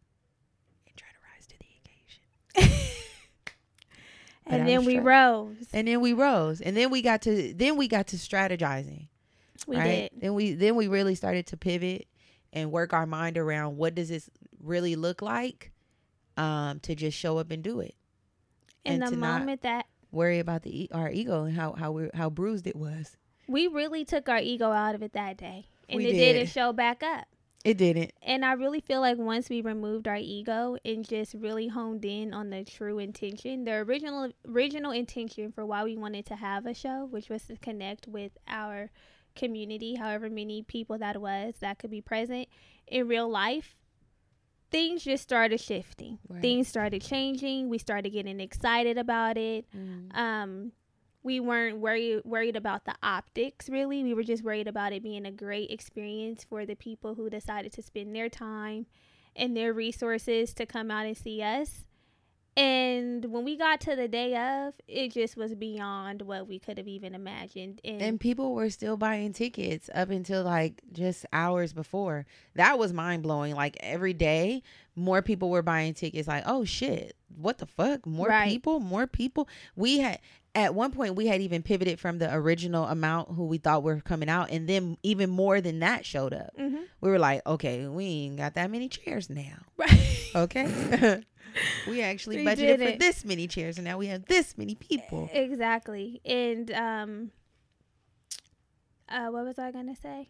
and try to rise to the occasion. And then we rose. And then we rose. And then we got to then we got to strategizing. We right? did. Then we then we really started to pivot and work our mind around what does this really look like, um, to just show up and do it. In and the moment that worry about the e- our ego and how how we how bruised it was. We really took our ego out of it that day, and we it did. didn't show back up. It didn't. And I really feel like once we removed our ego and just really honed in on the true intention, the original original intention for why we wanted to have a show, which was to connect with our community, however many people that was that could be present in real life, things just started shifting. Right. Things started changing. We started getting excited about it. Mm. Um, we weren't worried worried about the optics, really. We were just worried about it being a great experience for the people who decided to spend their time and their resources to come out and see us. And when we got to the day of, it just was beyond what we could have even imagined. And, and people were still buying tickets up until like just hours before. That was mind blowing. Like every day, more people were buying tickets. Like, oh shit, what the fuck? More right. people, more people. We had, at one point, we had even pivoted from the original amount who we thought were coming out. And then even more than that showed up. Mm-hmm. We were like, okay, we ain't got that many chairs now. Right. Okay. We actually we budgeted for this many chairs, and now we have this many people. Exactly. And um, uh, what was I gonna say?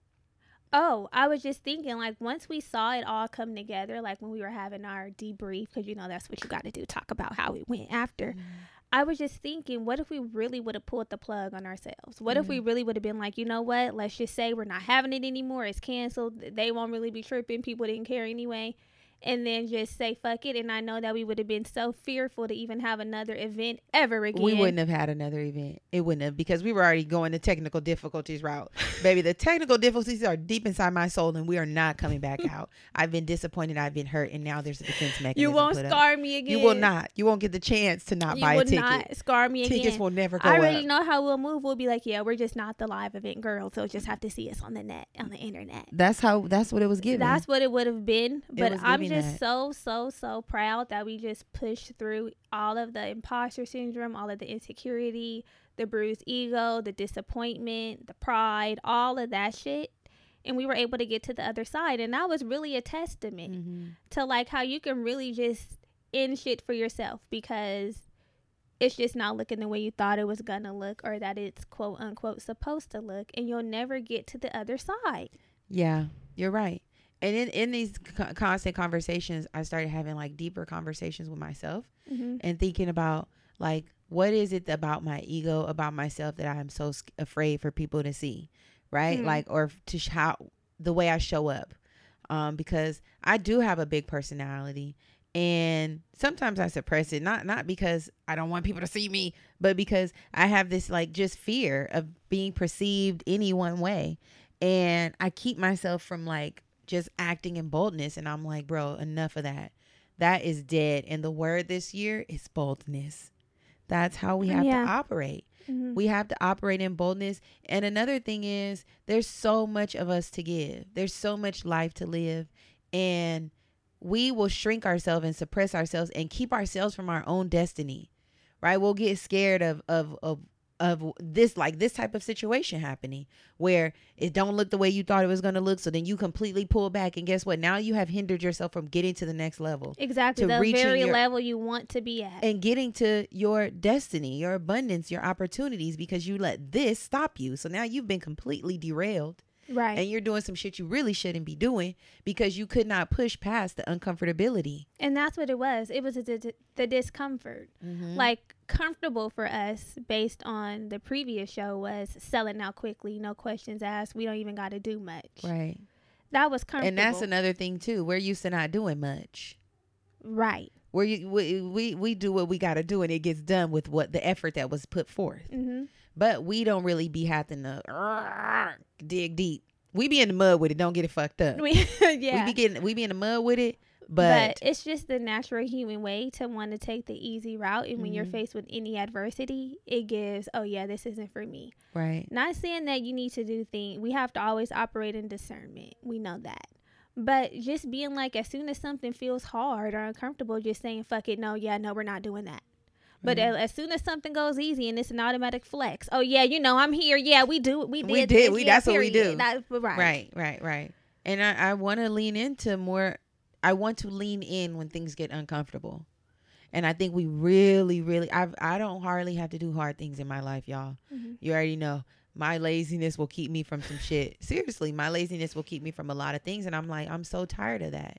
Oh, I was just thinking, like, once we saw it all come together, like when we were having our debrief, because you know that's what you got to do, talk about how it went after. Mm-hmm. I was just thinking, what if we really would have pulled the plug on ourselves? What mm-hmm. if we really would have been like, you know what? Let's just say we're not having it anymore. It's canceled. They won't really be tripping. People didn't care anyway. And then just say fuck it. And I know that we would have been so fearful to even have another event ever again. We wouldn't have had another event. It wouldn't have, because we were already going the technical difficulties route. Baby, the technical difficulties are deep inside my soul, and we are not coming back out. I've been disappointed. I've been hurt. And now there's a defense mechanism. You won't put scar up. me again. You will not. You won't get the chance to not you buy a ticket. You will not scar me again. Tickets will never go I already up. know how we'll move. We'll be like, yeah, we're just not the live event girls. So just have to see us on the net, on the internet. That's how, that's what it was given. That's what it would have been. But I'm just that. so, so, so so proud that we just pushed through all of the imposter syndrome, all of the insecurity, the bruised ego, the disappointment, the pride, all of that shit, and we were able to get to the other side. And that was really a testament mm-hmm. to like how you can really just end shit for yourself, because it's just not looking the way you thought it was gonna look, or that it's quote unquote supposed to look, and you'll never get to the other side. Yeah, you're right. And in, in these co- constant conversations, I started having like deeper conversations with myself mm-hmm. and thinking about like, what is it about my ego, about myself, that I'm so sc- afraid for people to see, right? Mm-hmm. Like, or to sh- how the way I show up, um, because I do have a big personality, and sometimes I suppress it, not not because I don't want people to see me, but because I have this like just fear of being perceived any one way, and I keep myself from like just acting in boldness. And I'm like, bro, enough of that. That is dead. And the word this year is boldness. That's how we have yeah. to operate. Mm-hmm. We have to operate in boldness. And another thing is, there's so much of us to give. There's so much life to live. And we will shrink ourselves and suppress ourselves and keep ourselves from our own destiny, right? We'll get scared of, of, of, of this, like this type of situation happening where it don't look the way you thought it was going to look. So then you completely pull back, and guess what? Now you have hindered yourself from getting to the next level. Exactly. The very your, level you want to be at. And getting to your destiny, your abundance, your opportunities, because you let this stop you. So now you've been completely derailed. Right. And you're doing some shit you really shouldn't be doing because you could not push past the uncomfortability. And that's what it was. It was the, the discomfort. Mm-hmm. Like, comfortable for us based on the previous show was selling out quickly, no questions asked. We don't even got to do much. Right. That was comfortable. And that's another thing too. We're used to not doing much. Right. Where you we, we we do what we got to do, and it gets done with what the effort that was put forth. Mm-hmm. But we don't really be having to uh, dig deep. We be in the mud with it. Don't get it fucked up. We, yeah. We be getting we be in the mud with it. But, but it's just the natural human way to want to take the easy route. And mm-hmm. when you're faced with any adversity, it gives, oh, yeah, this isn't for me. Right. Not saying that you need to do things. We have to always operate in discernment. We know that. But just being like, as soon as something feels hard or uncomfortable, just saying, fuck it. No, yeah, no, we're not doing that. But mm-hmm. as soon as something goes easy and it's an automatic flex, oh, yeah, you know, I'm here. Yeah, we do. We did. We did. We, yeah, that's period. what we do. That's, right. Right, right, right. And I, I want to lean into more. I want to lean in when things get uncomfortable. And I think we really, really, I've, I don't hardly have to do hard things in my life, y'all. Mm-hmm. You already know. My laziness will keep me from some shit. Seriously, my laziness will keep me from a lot of things. And I'm like, I'm so tired of that.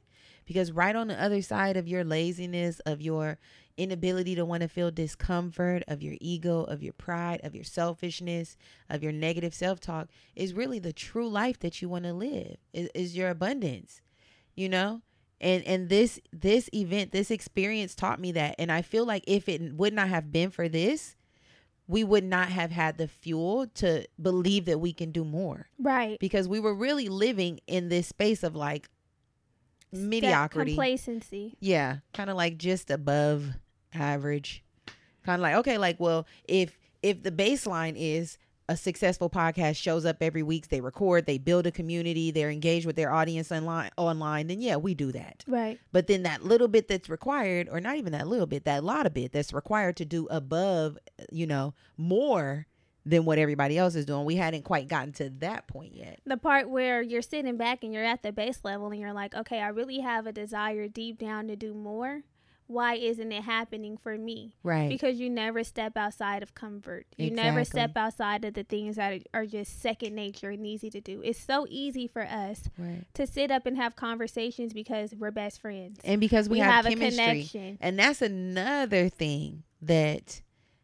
Because right on the other side of your laziness, of your inability to want to feel discomfort, of your ego, of your pride, of your selfishness, of your negative self-talk, is really the true life that you want to live, is, is your abundance, you know? And and this this event, this experience taught me that. And I feel like if it would not have been for this, we would not have had the fuel to believe that we can do more. Right. Because we were really living in this space of like mediocrity. Complacency. Yeah. Kind of like just above average. Kind of like, okay, like, well, if if the baseline is a successful podcast shows up every week, they record, they build a community, they're engaged with their audience online, online, then yeah, we do that. Right. But then that little bit that's required, or not even that little bit, that lot of bit that's required to do above, you know, more than what everybody else is doing, we hadn't quite gotten to that point yet. The part where you're sitting back and you're at the base level and you're like, okay, I really have a desire deep down to do more. Why isn't it happening for me? Right. Because you never step outside of comfort. You Exactly. never step outside of the things that are just second nature and easy to do. It's so easy for us Right. to sit up and have conversations because we're best friends. And because we, we have, have chemistry. a connection. And that's another thing that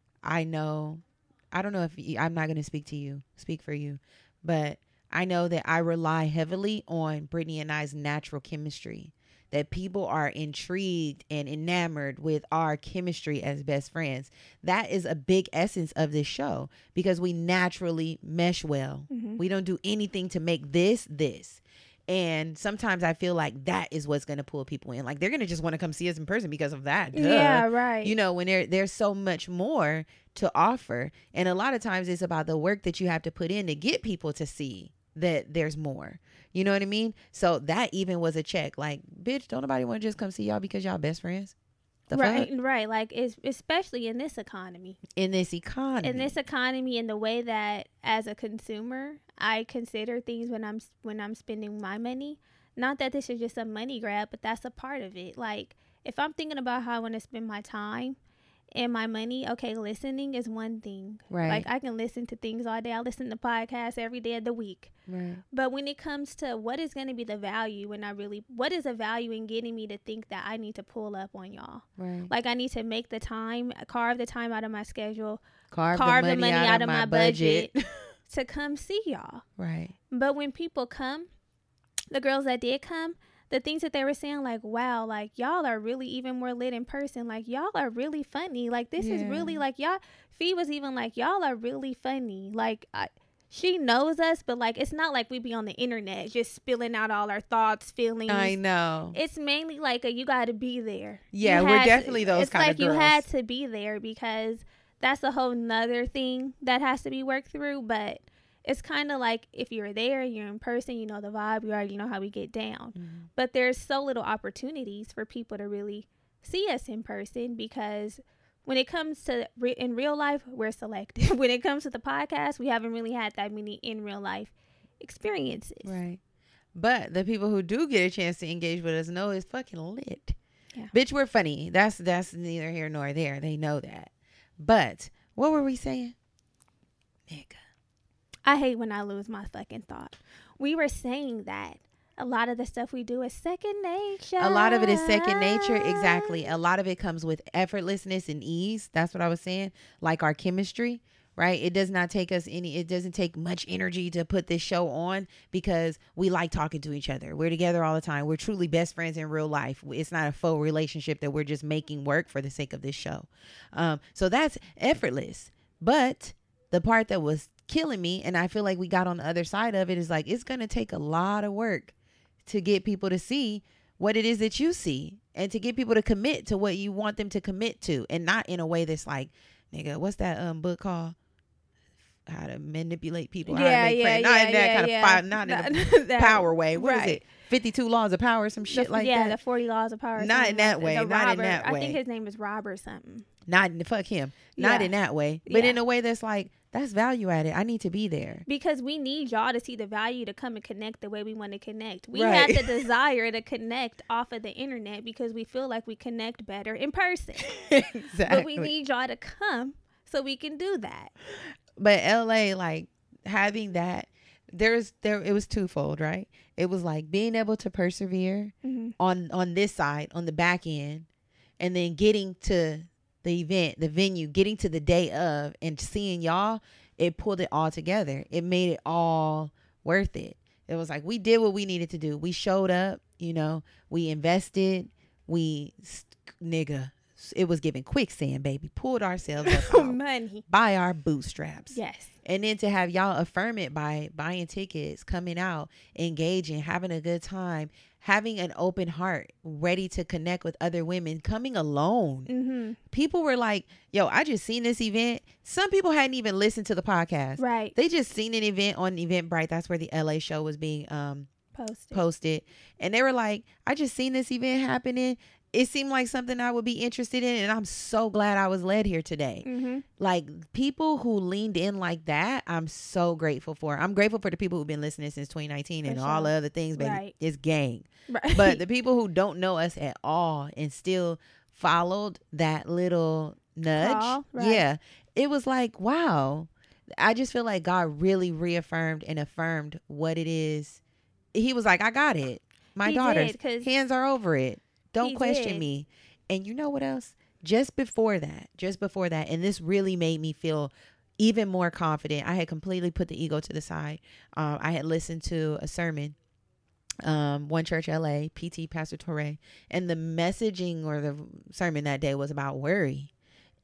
I know. I don't know if you, I'm not going to speak to you, speak for you, but I know that I rely heavily on Brittany and I's natural chemistry. That people are intrigued and enamored with our chemistry as best friends. That is a big essence of this show because we naturally mesh well. Mm-hmm. We don't do anything to make this this. And sometimes I feel like that is what's going to pull people in. Like they're going to just want to come see us in person because of that. Duh. Yeah, right. You know, when there there's so much more to offer. And a lot of times it's about the work that you have to put in to get people to see that there's more. You know what I mean? So that even was a check. Like, bitch, don't nobody want to just come see y'all because y'all best friends? The right, fuck? right. Like, it's, especially in this economy. In this economy. In this economy, in the way that as a consumer, I consider things when I'm when I'm spending my money. Not that this is just a money grab, but that's a part of it. Like, if I'm thinking about how I want to spend my time and my money, okay, listening is one thing. Right. Like, I can listen to things all day. I listen to podcasts every day of the week. Right. But when it comes to what is going to be the value when I really, what is the value in getting me to think that I need to pull up on y'all? Right. Like, I need to make the time, carve the time out of my schedule, Carve, carve the money, out, of my budget, budget to come see y'all. Right. But when people come, the girls that did come, the things that they were saying, like, wow, like, y'all are really even more lit in person. Like, y'all are really funny. Like, this Yeah. is really, like, y'all, Fee was even like, y'all are really funny. Like, I, she knows us, but, like, it's not like we be on the internet just spilling out all our thoughts, feelings. I know. It's mainly like a, you got to be there. Yeah, You we're had definitely to, those it's kind like of girls. you had to be there because that's a whole nother thing that has to be worked through. But it's kind of like if you're there, you're in person, you know the vibe, you already know how we get down. Mm-hmm. But there's so little opportunities for people to really see us in person because when it comes to re- in real life, we're selective. When it comes to the podcast, we haven't really had that many in real life experiences. Right. But the people who do get a chance to engage with us know it's fucking lit. Yeah. Bitch, we're funny. That's that's neither here nor there. They know that. But what were we saying? Nigga. I hate when I lose my fucking thought. We were saying that a lot of the stuff we do is second nature. A lot of it is second nature. Exactly. A lot of it comes with effortlessness and ease. That's what I was saying. Like our chemistry, right? It does not take us any, it doesn't take much energy to put this show on because we like talking to each other. We're together all the time. We're truly best friends in real life. It's not a faux relationship that we're just making work for the sake of this show. Um, so that's effortless. But the part that was killing me, and I feel like we got on the other side of it, is like it's going to take a lot of work to get people to see what it is that you see and to get people to commit to what you want them to commit to, and not in a way that's like, nigga, what's that um book called? How to manipulate people. Yeah, how to make yeah, friends. yeah, Not in that yeah, kind yeah. of, not in That- a that- power way. What is right. it? fifty-two laws of power, some shit The- like yeah, that. the forty laws of power. or Not something in that like way, The not in Robert, that I way. think his name is Rob or something. Not fuck him. Not Yeah. in that way, but Yeah. in a way that's like, that's value added. I need to be there. Because we need y'all to see the value to come and connect the way we want to connect. We Right. have the desire to connect off of the internet because we feel like we connect better in person. Exactly. But we need y'all to come so we can do that. But L A, like having that, there's there it was twofold, right? It was like being able to persevere mm-hmm. on on this side, on the back end, and then getting to the event, the venue, getting to the day of, and seeing y'all. It pulled it all together. It made it all worth it. It was like we did what we needed to do. We showed up, you know, we invested, we nigga. It was giving quicksand, baby. Pulled ourselves up out money by our bootstraps. Yes. And then to have y'all affirm it by buying tickets, coming out, engaging, having a good time, having an open heart, ready to connect with other women, coming alone. Mm-hmm. People were like, yo, I just seen this event. Some people hadn't even listened to the podcast. Right. They just seen an event on Eventbrite. That's where the L A show was being um posted. posted. And they were like, I just seen this event happening. It seemed like something I would be interested in, and I'm so glad I was led here today. Mm-hmm. Like, people who leaned in like that, I'm so grateful for. I'm grateful for the people who've been listening since twenty nineteen for and sure. all the other things, baby. Right. It's gang. Right. But the people who don't know us at all and still followed that little nudge, Call, right. yeah, it was like, wow. I just feel like God really reaffirmed and affirmed what it is. He was like, I got it. My he daughters, did, hands are over it. Don't question did. me. And you know what else? Just before that, just before that, and this really made me feel even more confident. I had completely put the ego to the side. Um, I had listened to a sermon, um, One Church L A, P T Pastor Torre, and the messaging or the sermon that day was about worry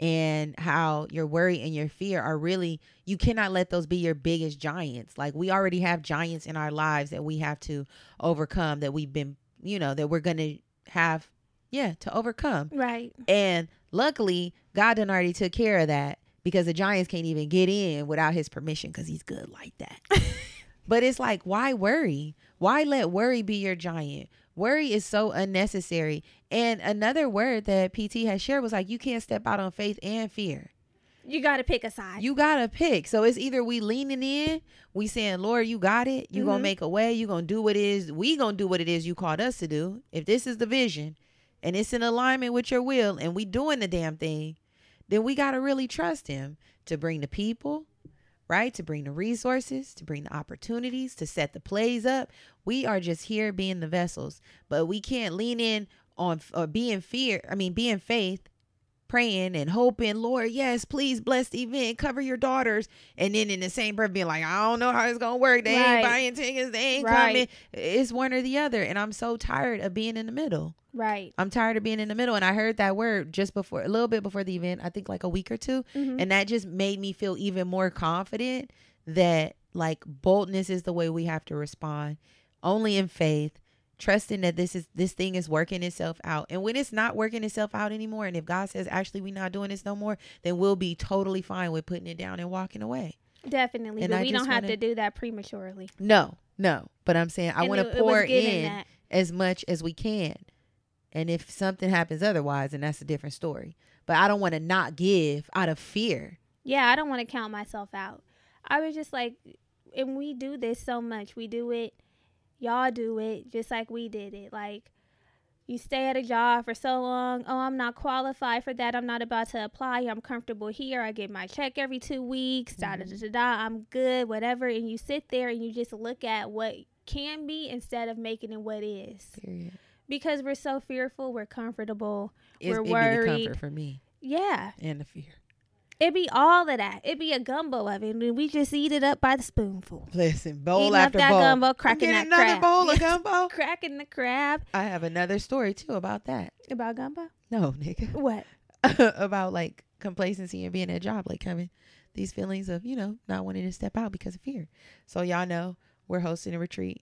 and how your worry and your fear are really, you cannot let those be your biggest giants. Like, we already have giants in our lives that we have to overcome, that we've been, you know, that we're going to have yeah to overcome, right? And luckily God done already took care of that, because the giants can't even get in without his permission, because he's good like that. But it's like, why worry? Why let worry be your giant? Worry is so unnecessary. And another word that P T has shared was like, you can't step out on faith and fear. You got to pick a side. You got to pick. So it's either we leaning in, we saying, Lord, you got it. You mm-hmm. going to make a way. You going to do what it is. We going to do what it is you called us to do. If this is the vision and it's in alignment with your will and we doing the damn thing, then we got to really trust him to bring the people, right? To bring the resources, to bring the opportunities, to set the plays up. We are just here being the vessels, but we can't lean in on or be in fear. I mean, be in faith, praying and hoping, Lord, yes, please bless the event, cover your daughters. And then in the same breath being like, I don't know how it's going to work. They right. ain't buying tickets. They ain't right. coming. It's one or the other. And I'm so tired of being in the middle. Right. I'm tired of being in the middle. And I heard that word just before, a little bit before the event, I think like a week or two. Mm-hmm. And that just made me feel even more confident that like boldness is the way we have to respond, only in faith, trusting that this is this thing is working itself out. And when it's not working itself out anymore, and if God says, actually, we're not doing this no more, then we'll be totally fine with putting it down and walking away. Definitely. And but I we don't have wanna, to do that prematurely. No, no. But I'm saying I want to pour in that. as much as we can. And if something happens otherwise, then that's a different story. But I don't want to not give out of fear. Yeah, I don't want to count myself out. I was just like, and we do this so much. We do it. Y'all do it just like we did it. Like, you stay at a job for so long. Oh, I'm not qualified for that. I'm not about to apply. I'm comfortable here. I get my check every two weeks. Mm-hmm. Da, da, da, da, da. I'm good, whatever. And you sit there and you just look at what can be instead of making it what is. Period. Because we're so fearful. We're comfortable. It's, we're worried. It'd be the comfort for me. Yeah. And the fear. It be all of that. It be a gumbo of it, and we just eat it up by the spoonful. Listen, bowl Eating after up that bowl. Gumbo, cracking that another crab. bowl of gumbo. Cracking the crab. I have another story too about that. About gumbo? No, nigga. What? About like complacency and being at a job, like having these feelings of, you know, not wanting to step out because of fear. So y'all know we're hosting a retreat,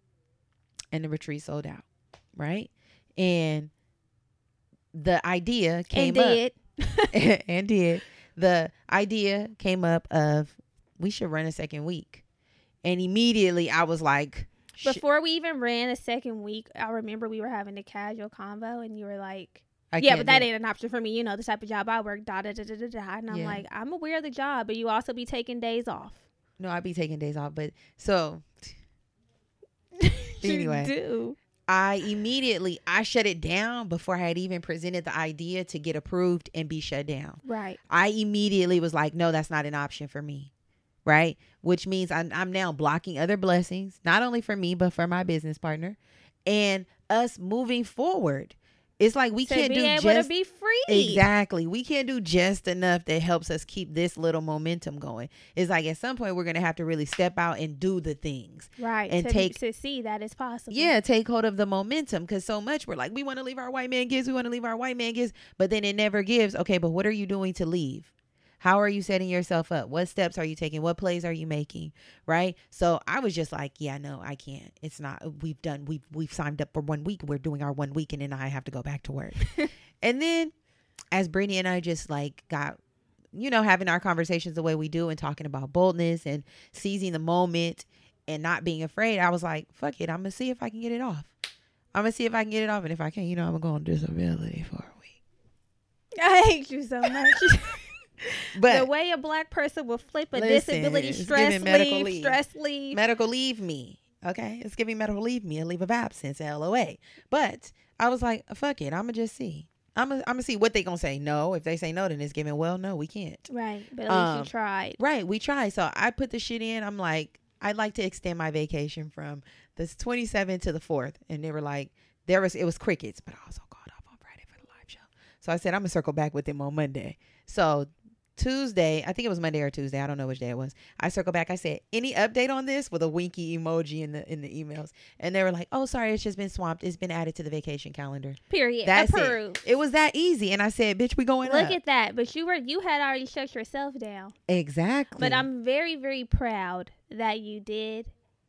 and the retreat sold out, right? And the idea came and did. up and did. The idea came up of we should run a second week. And immediately I was like, before we even ran a second week, I remember we were having a casual convo and you were like, I yeah, but that ain't an option for me. You know, the type of job I work, da da da da da da. And I'm yeah. like, I'm aware of the job, but you also be taking days off. No, I'd be taking days off. But so anyway. You do. I immediately, I shut it down before I had even presented the idea to get approved and be shut down. Right. I immediately was like, no, that's not an option for me. right? Which means I'm, I'm now blocking other blessings, not only for me, but for my business partner and us moving forward. It's like we to can't be do able just to be free. Exactly. We can't do just enough that helps us keep this little momentum going. It's like at some point we're going to have to really step out and do the things. Right. And to, take to see that it's possible. Yeah, take hold of the momentum, because so much we're like, we want to leave our white man gives, we want to leave our white man gives, but then it never gives. Okay, but what are you doing to leave? How are you setting yourself up? What steps are you taking? What plays are you making? Right? So I was just like, yeah, no, I can't. It's not. We've done. We've we've signed up for one week. We're doing our one week, and then I have to go back to work. And then, as Brittany and I just like got, you know, having our conversations the way we do and talking about boldness and seizing the moment and not being afraid, I was like, fuck it. I'm gonna see if I can get it off. I'm gonna see if I can get it off, and if I can't, you know, I'm gonna go on disability for a week. I hate you so much. But the way a black person will flip a listen, disability it's stress giving medical leave, leave. stress leave. medical leave me. Okay. It's giving medical leave me a leave of absence, L O A. But I was like, fuck it. I'm going to just see. I'm going to see what they going to say. No. If they say no, then it's giving, well, no, we can't. Right. But at Um, least you tried. Right. We tried. So I put the shit in. I'm like, I'd like to extend my vacation from the twenty-seventh to the fourth. And they were like, there was, it was crickets, but I also called off on Friday for the live show. So I said, I'm going to circle back with them on Monday. So Tuesday, I think it was Monday or Tuesday, I don't know which day it was. I circled back. I said, any update on this, with a winky emoji in the in the emails. And they were like, oh, sorry, it's just been swamped. It's been added to the vacation calendar. Period. That's Approved. it. It was that easy. And I said, bitch, we going Look up. at that. But you were you had already shut yourself down. Exactly. But I'm very, very proud that you did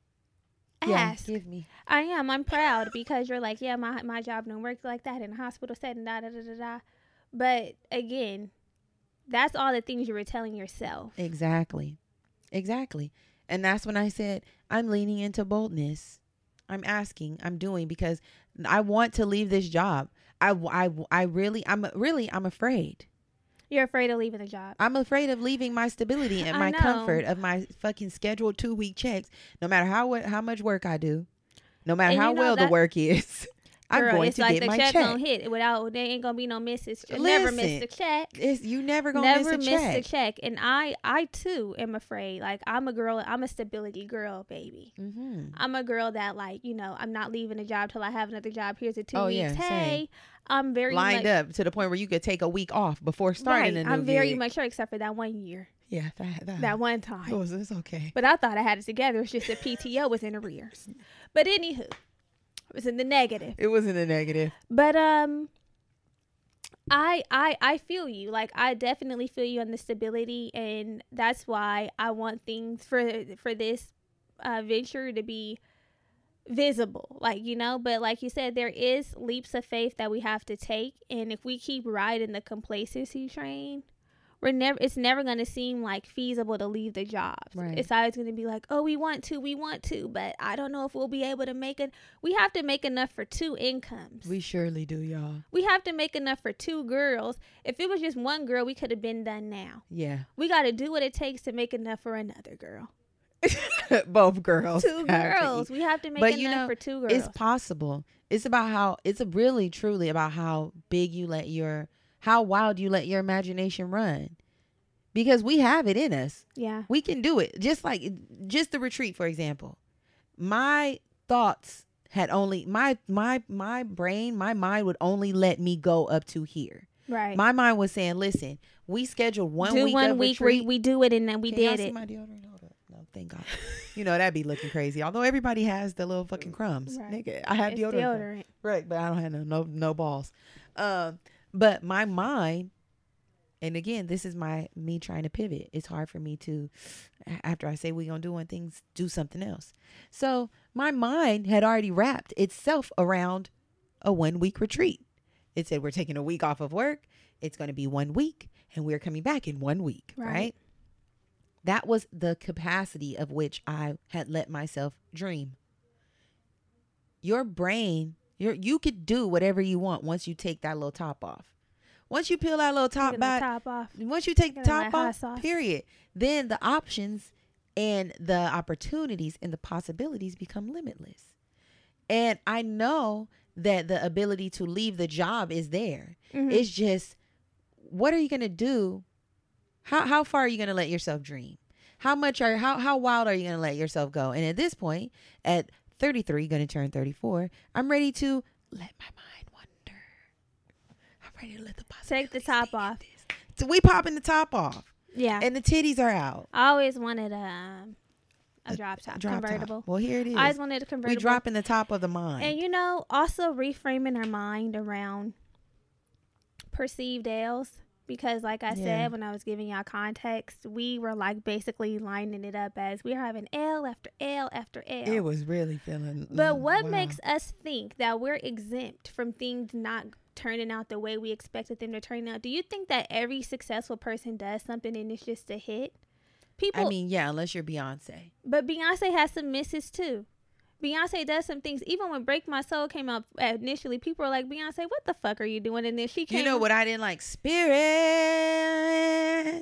ask. Yeah, give me. I am. I'm proud because you're like, yeah, my my job don't work like that in a hospital setting, da da da da da. But again, that's all the things you were telling yourself. Exactly. Exactly. And that's when I said, I'm leaning into boldness. I'm asking, I'm doing, because I want to leave this job. I, I, I really, I'm really, I'm afraid. You're afraid of leaving the job. I'm afraid of leaving my stability and I my know. comfort of my fucking scheduled two week checks. No matter how, how much work I do, no matter And how you know well the that- work is. I'm Girl, going it's to like get the my check, check. gonna hit without there ain't gonna be no misses. Never miss Listen, the check. It's, you never gonna Never miss a miss check. the check. And I, I too am afraid. Like I'm a girl. I'm a stability girl, baby. Mm-hmm. I'm a girl that like you know I'm not leaving a job till I have another job. Here's a two Oh, weeks. yeah, hey, same. I'm very Lined much, up to the point where you could take a week off before starting right, a new I'm very gig. mature except for that one year, Yeah, that that, that one time. it was, it's okay. But I thought I had it together. It's just the P T O was in arrears. But anywho, it was in the negative. It wasn't a negative. But um, I I I feel you. Like I definitely feel you on the stability, and that's why I want things for for this uh, venture to be visible. Like you know, but like you said, there is leaps of faith that we have to take, and if we keep riding the complacency train, we're never. It's never going to seem like feasible to leave the jobs. Right. It's always going to be like, oh, we want to, we want to, but I don't know if we'll be able to make it. We have to make enough for two incomes. We surely do, y'all. We have to make enough for two girls. If it was just one girl, we could have been done now. Yeah. We got to do what it takes to make enough for another girl. Both girls. Two have to girls. eat. We have to make But enough you know, for two girls. It's possible. It's about how, it's really truly about how big you let your, how wild you let your imagination run. Because we have it in us. yeah. We can do it. Just like, just the retreat, for example. My thoughts had only, my, my, my brain, my mind would only let me go up to here. Right. My mind was saying, listen, we scheduled one do week one of week retreat. we, we do it and then we Can y'all did see it. my deodorant? Hold up. No, thank God. You know, that'd be looking crazy. Although everybody has the little fucking crumbs. Right. Nigga, I have It's deodorant. deodorant. Right, but I don't have no no, no balls. Um, but my mind, and again, this is my me trying to pivot. It's hard for me to, after I say we're going to do one thing, do something else. So my mind had already wrapped itself around a one week retreat. It said we're taking a week off of work. It's going to be one week and we're coming back in one week. Right. Right. That was the capacity of which I had let myself dream. Your brain, your you could do whatever you want once you take that little top off. Once you peel that little top Taking the back, top off. once you take the Get in top that hot off, sauce. period, then the options and the opportunities and the possibilities become limitless. And I know that the ability to leave the job is there. Mhm. It's just, what are you going to do? How how far are you going to let yourself dream? How much are how how wild are you gonna let yourself go? And at this point, at thirty-three, gonna turn thirty-four, I'm ready to let my mind wander. I'm ready to let the Take the top off. So we popping the top off. Yeah. And the titties are out. I always wanted a um, a, a drop top drop convertible. Top. Well, here it is. I always wanted a convertible. We dropping the top of the mind. And you know, also reframing our mind around perceived L's. Because like I yeah. said, when I was giving y'all context, we were like basically lining it up as we are having L after L after L. It was really feeling. But mm, what wow. makes us think that we're exempt from things not turning out the way we expected them to turn out? Do you think that every successful person does something and it's just a hit? People. I mean, yeah, unless you're Beyonce. But Beyonce has some misses too. Beyonce does some things. Even when Break My Soul came out initially, people were like, Beyonce, what the fuck are you doing? And then she came. You know what I didn't like? Spirit.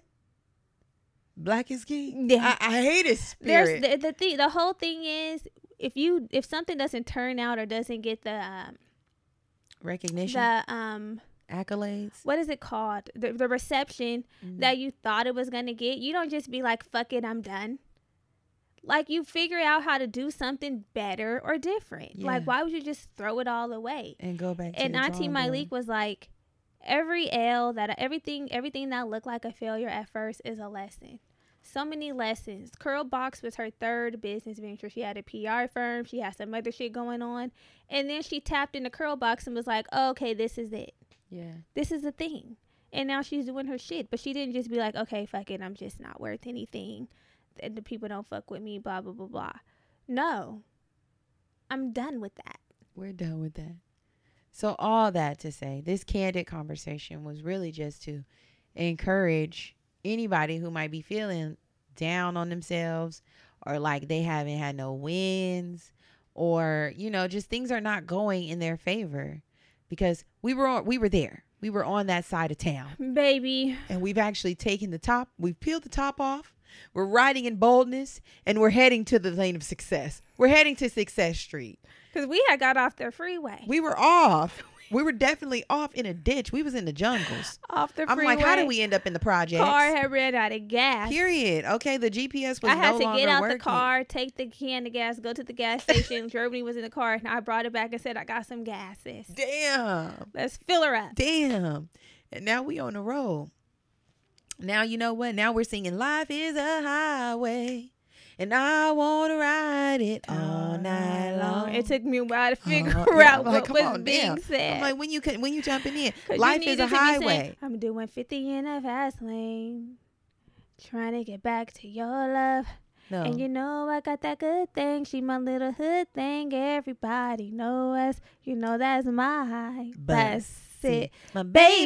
Black is King. Yeah. I, I hated Spirit. There's the, the thing. The whole thing is, if you if something doesn't turn out or doesn't get the um, recognition, the um accolades, what is it called? The the reception mm-hmm. that you thought it was gonna get. You don't just be like, fuck it, I'm done. Like, you figure out how to do something better or different. Yeah. Like, why would you just throw it all away and go back to and the Auntie Myleik was like, every L that everything everything that looked like a failure at first is a lesson. So many lessons. Curl Box was her third business venture. She had a P R firm. She had some other shit going on. And then she tapped into Curl Box and was like, oh, okay, this is it. Yeah. This is the thing. And now she's doing her shit. But she didn't just be like, okay, fuck it, I'm just not worth anything. And the people don't fuck with me, blah, blah, blah, blah. No. I'm done with that. We're done with that. So all that to say, this candid conversation was really just to encourage anybody who might be feeling down on themselves or like they haven't had no wins or, you know, just things are not going in their favor because we were on, we were there. We were on that side of town. Baby. And we've actually taken the top. We've peeled the top off. We're riding in boldness and we're heading to the lane of success. We're heading to Success Street. Because we had got off the freeway. We were off. We were definitely off in a ditch. We was in the jungles. Off the I'm freeway. like, how did we end up in the projects? Car had ran out of gas. Period. Okay, the G P S was no longer working. I had to get out the car, take the can of gas, go to the gas station. Germany was in the car. And I brought it back and said, I got some gas, sis. Damn. Let's fill her up. Damn. And now we on the road. Now, you know what? Now we're singing Life is a Highway and I want to ride it all night long. It took me a while to figure uh, yeah, out like, what was on, being damn. said. I'm like, when you when you jumping in, life is a highway. Saying, I'm doing fifty in a fast lane, trying to get back to your love. No. And you know I got that good thing. She my little hood thing. Everybody know us. You know that's my that's it, my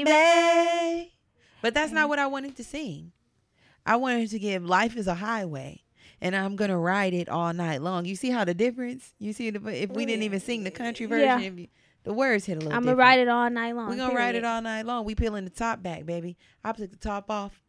baby. But that's not what I wanted to sing. I wanted to give Life is a Highway. And I'm going to ride it all night long. You see how the difference? You see, the, if we didn't even sing the country version, yeah. you, the words hit a little I'm different. I'm going to ride it all night long. We're going to ride it all night long. We peeling the top back, baby. I took the top off.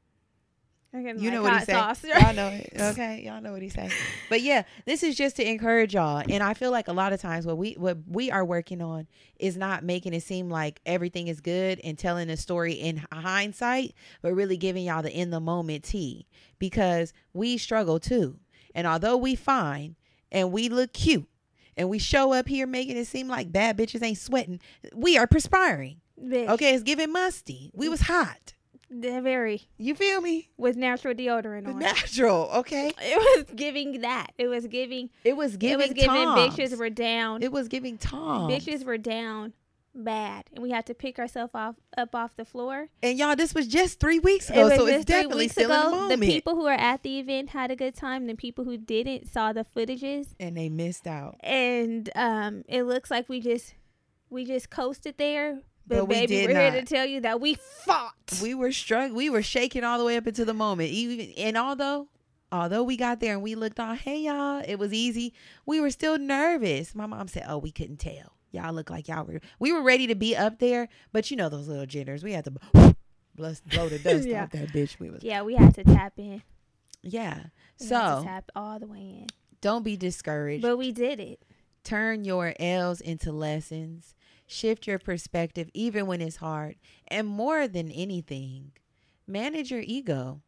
You know what he said. Y'all know it. Okay, y'all know what he said. But yeah, this is just to encourage y'all. And I feel like a lot of times what we what we are working on is not making it seem like everything is good and telling a story in hindsight, but really giving y'all the in the moment tea because we struggle too. And although we fine and we look cute and we show up here making it seem like bad bitches ain't sweating, we are perspiring. Bitch. Okay, it's giving musty. We was hot. They're very. You feel me? With natural deodorant on. Natural, okay. It was giving that. It was giving. It was giving. It was giving. Toms. Bitches were down. It was giving Tom. Bitches were down bad, and we had to pick ourselves off up off the floor. And y'all, this was just three weeks ago, it so it's definitely still ago. in the moment. The people who were at the event had a good time. The people who didn't saw the footages, and they missed out. And um, it looks like we just we just coasted there. But, but baby, we did we're not. here to tell you that we fought. We were struggling. We were shaking all the way up into the moment. Even and although, although we got there and we looked on, hey y'all, it was easy. We were still nervous. My mom said, "Oh, we couldn't tell. Y'all look like y'all were." We were ready to be up there, but you know those little jitters. We had to blow, blow the dust yeah. off that bitch. We was. Yeah, we had to tap in. Yeah. We so had to tap all the way in. Don't be discouraged. But we did it. Turn your L's into lessons. Shift your perspective even when it's hard. And more than anything, manage your ego.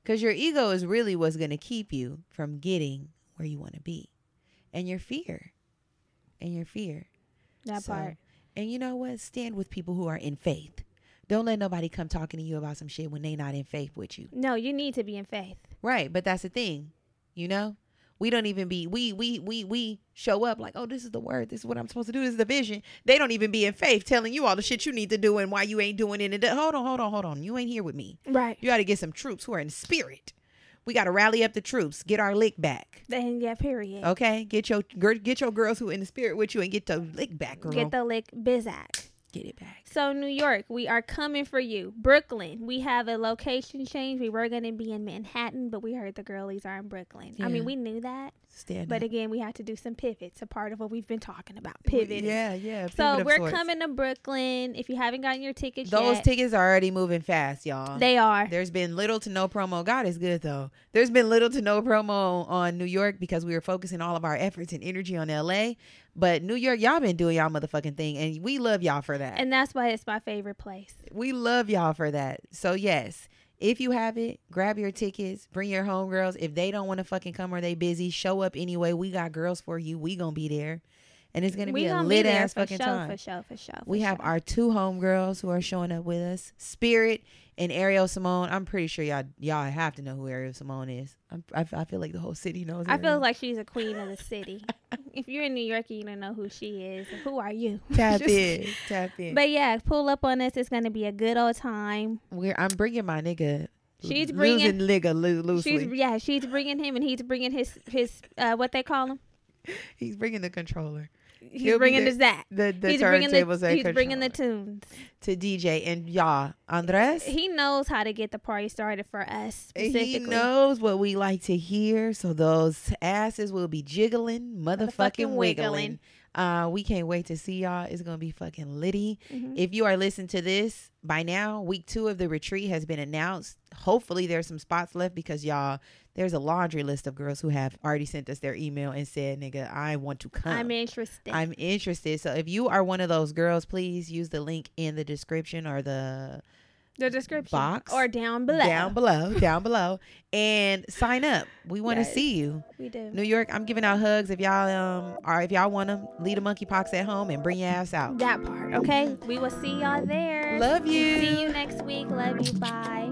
Because your ego is really what's going to keep you from getting where you want to be. And your fear. And your fear. That So, part. And you know what? Stand with people who are in faith. Don't let nobody come talking to you about some shit when they not in faith with you. No, you need to be in faith. Right. But that's the thing. You know? We don't even be, we, we, we, we show up like, oh, this is the word. This is what I'm supposed to do. This is the vision. They don't even be in faith telling you all the shit you need to do and why you ain't doing it. And hold on, hold on, hold on. You ain't here with me. Right. You got to get some troops who are in spirit. We got to rally up the troops. Get our lick back. Then, yeah, period. Okay? Get your gir- get your girls who in the spirit with you and get the lick back, girl. Get the lick bizac. Get it back. So, New York, we are coming for you. Brooklyn, we have a location change. We were going to be in Manhattan, but we heard the girlies are in Brooklyn. Yeah. I mean, we knew that. Stand But up. again, we had to do some pivots. A part of what we've been talking about. Pivoting. Yeah, yeah. So, pivot of we're sorts. coming to Brooklyn. If you haven't gotten your tickets Those yet. tickets are already moving fast, y'all. They are. There's been little to no promo. God is good, though. There's been little to no promo on New York because we were focusing all of our efforts and energy on L A. But New York, y'all been doing y'all motherfucking thing, and we love y'all for that. And that's why it's my favorite place. We love y'all for that. So, yes, if you have it, grab your tickets. Bring your homegirls. If they don't want to fucking come or they busy, show up anyway. We got girls for you. We gonna be there. And it's going to We be a gonna be there lit-ass for fucking show, time. For sure, for sure. We for have sure. our two homegirls who are showing up with us. Spirit and Ariel Simone. I'm pretty sure y'all y'all have to know who Ariel Simone is. I'm, I, I feel like the whole city knows. I feel Ariel. like she's a queen of the city. If you're in New York and you don't know who she is, who are you? Tap Just- in. Tap in. But yeah, pull up on us. It's going to be a good old time. We're, I'm bringing my nigga. She's Losing bringing- nigga lo- loosely. She's yeah, she's bringing him, and he's bringing his his uh, what they call him. He's bringing the controller. He's He'll be bringing the- the Zach. The, the He's bringing the turntables and he's bringing the controller tunes. to D J. And y'all, Andres, He knows how to get the party started for us specifically. he knows what we like to hear. So those asses will be jiggling, motherfucking, Motherfucking wiggling. wiggling. Uh, we can't wait to see y'all. It's going to be fucking litty. Mhm. If you are listening to this by now, week two of the retreat has been announced. Hopefully there's some spots left because y'all, there's a laundry list of girls who have already sent us their email and said, nigga, I want to come. I'm interested. I'm interested. So if you are one of those girls, please use the link in the description or the the description box or down below. down below, down below, and sign up. We want to Yes. see you. We do. New York, I'm giving out hugs. If y'all um or if y'all want them, leave the monkeypox at home and bring your ass out. That part. Okay. We will see y'all there. Love you. See you next week. Love you. Bye.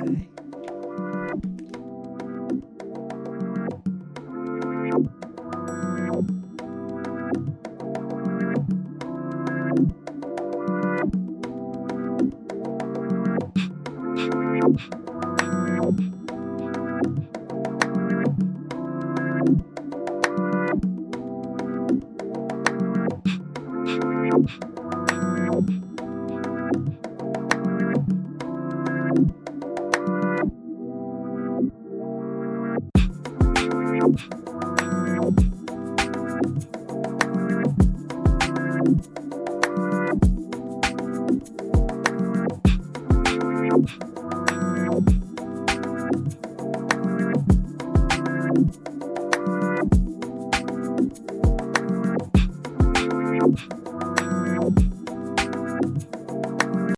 Bye. Thank you.